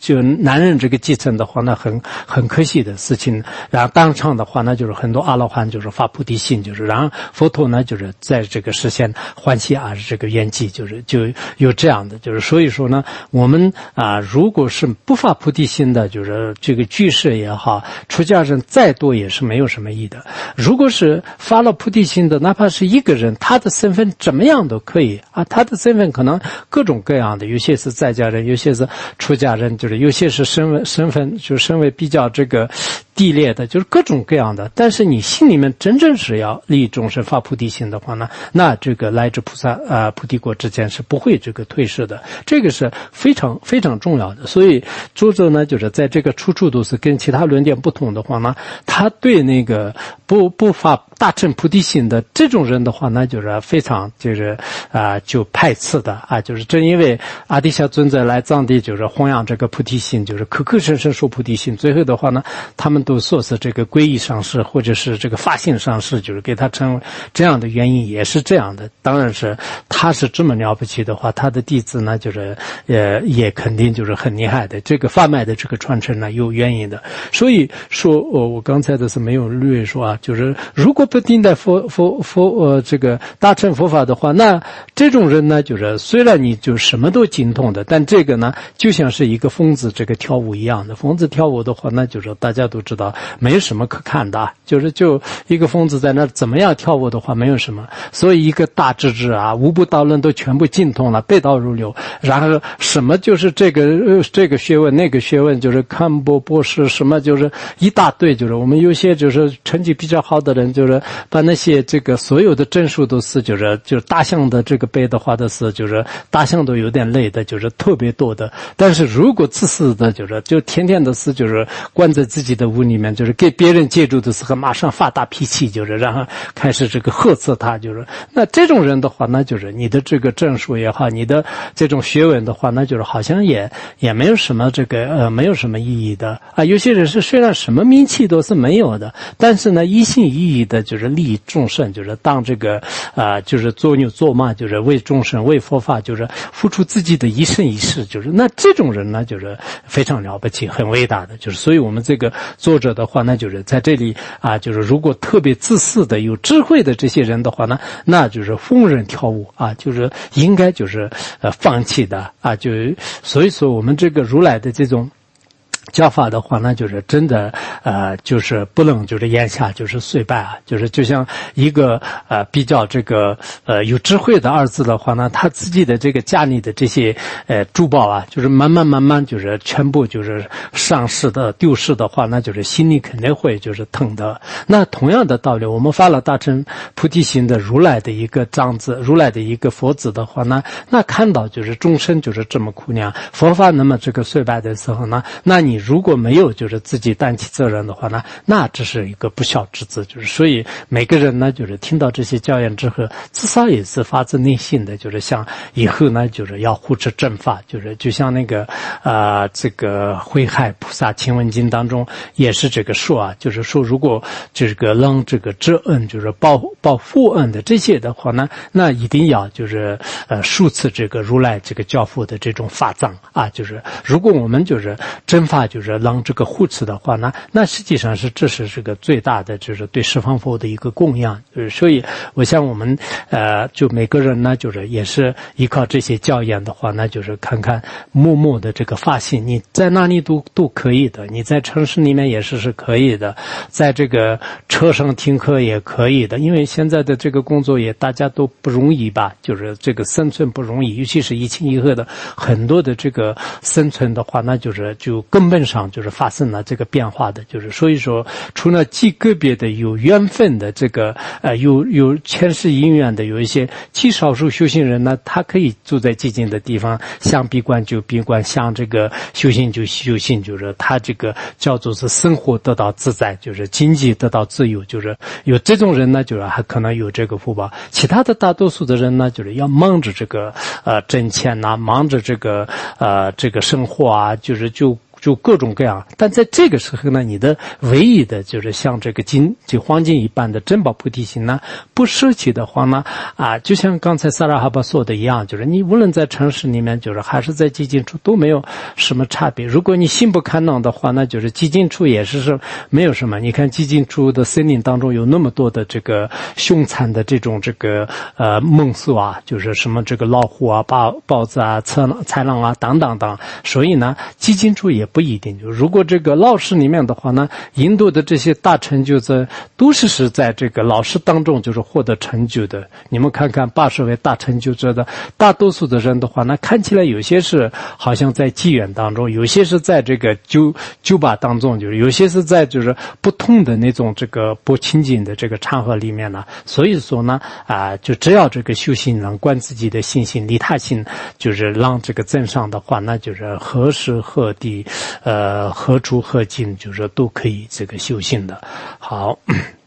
就男人这个继承的话，那很可惜的事情。然后当场的话，那就是很多阿罗汉就是发菩提心，就是然后佛陀呢就是在这个实现欢喜啊这个愿记，就有这样的，就是所以说呢，我们如果是不发菩提心的，就是这个居士也好，出家人再多也是没有什么意义的。如果是发了菩提心的，哪怕是一个人，他的身份怎么样都可以啊，他的身份可能各种各样的，有些是在家人，有些是出家人，就是有些是身份就身为比较这个低劣的，就是各种各样的。但是你心里面真正是要利益众生发菩提心的话呢，那这个来至菩萨菩提果之间是不会这个退失的，这个是非常非常重要的。所以作者呢就是在这个处处都是跟其他论点不同的话呢，他对那个不发大乘菩提心的这种人的话呢，就是非常就是就排斥的啊，就是正因为阿底峡尊者来藏地就是弘扬这个菩提心，就是口口声声说菩提心，最后的话呢，他们都说是这个皈依上师或者是这个发心上师，就是给他称为这样的原因也是这样的。当然是他是这么了不起的话，他的弟子呢就是也肯定就是很厉害的，这个法脉的这个传承呢有原因的。所以说我刚才的是没有略说啊，就是如果不听待这个大乘佛法的话，那这种人呢就是虽然你就什么都精通的，但这个呢就像是一个疯子这个跳舞一样的，疯子跳舞的话那就是大家都知道没有什么可看的，就一个疯子在那怎么样跳舞的话没有什么。所以一个大智智啊，无不道论都全部精通了，背道如流，然后什么就是这个学问那个学问，就是康波博士什么就是一大堆，就是我们有些就是成绩比较好的人，就是把那些这个所有的证书都是就是大象的这个背的话的是就是大象都有点累的，就是特别多的。但是如果自私的就天天的是就是关在自己的屋里面，就是给别人借住的时候马上发大脾气，就是然后开始这个呵斥他，就是那这种人的话，那就是你的这个证书也好，你的这种学问的话，那就是好像也没有什么这个没有什么意义的啊。有些人是虽然什么名气都是没有的，但是呢一心一意的就是利益众生，就是当这个就是做牛做马，就是为众生为佛法，就是付出自己的一生一世，就是那这种人呢就是非常了不起很伟大的。就是所以我们这个作者的话呢，就是在这里就是如果特别自私的有智慧的这些人的话呢，那就是疯人跳舞啊，就是应该就是放弃的啊。所以说我们这个如来的这种教法的话呢，就是真的就是不能就是眼下就是碎败啊，就像一个比较这个有智慧的儿子的话呢，他自己的这个家里的这些珠宝啊，就是慢慢就是全部就是上市的丢失的话，那就是心里肯定会就是疼的。那同样的道理，我们发了大乘菩提心的如来的一个长子，如来的一个佛子的话呢，那看到就是众生就是这么苦难，佛法那么这个衰败的时候呢，那你如果没有就是自己担起责任的话呢，那这是一个不孝之子。就是所以每个人呢，就是听到这些教言之后，至少也是发自内心的，就是想以后呢，就是要护持正法，就像那个这个慧海菩萨亲闻经当中也是这个说啊，就是说如果这个能这个知恩，就是报父恩的这些的话呢，那一定要就是受持这个如来这个教父的这种法藏啊，就是如果我们就是真法就是让这个护持的话呢，那实际上这是这个最大的就是对十方佛的一个供养。所以我想我们就每个人呢，就是也是依靠这些教言的话，那就是看看默默的这个发心，你在哪里都可以的，你在城市里面也是可以的，在这个车上听课也可以的，因为现在的这个工作也大家都不容易吧，就是这个生存不容易，尤其是疫情以后的很多的这个生存的话，那就根本上就是发生了这个变化的。就是所以说除了极个别的有缘分的这个有前世因缘的有一些极少数修行人呢，他可以住在寂静的地方，想闭关就闭关，想这个修行就修行，就是他这个叫做是生活得到自在，就是经济得到自由，就是有这种人呢，就是还可能有这个福报。其他的大多数的人呢，就是要忙着这个挣钱呐，忙着这个生活啊，就就各种各样。但在这个时候呢，你的唯一的就是像这个黄金一般的珍宝菩提心呢，不舍弃的话呢，就像刚才萨拉哈巴说的一样，就是你无论在城市里面，就是还是在寂静处都没有什么差别。如果你心不堪能的话，那就是寂静处也是没有什么。你看寂静处的森林当中有那么多的这个凶残的这种猛兽啊，就是什么这个老虎啊、豹子啊、豺狼啊等等等。所以呢，寂静处也不一定。就如果这个老师里面的话呢，印度的这些大成就者都是在这个老师当中就是获得成就的。你们看看80位大成就者的大多数的人的话呢，看起来有些是好像在妓院当中，有些是在这个酒吧当中，就是有些是在就是不同的那种这个不清净的这个场合里面呢。所以说呢，就只要这个修行能观自己的信心、利他心，就是让这个增上的话，那就是何时何地，何处何境，就是都可以这个修行的。好。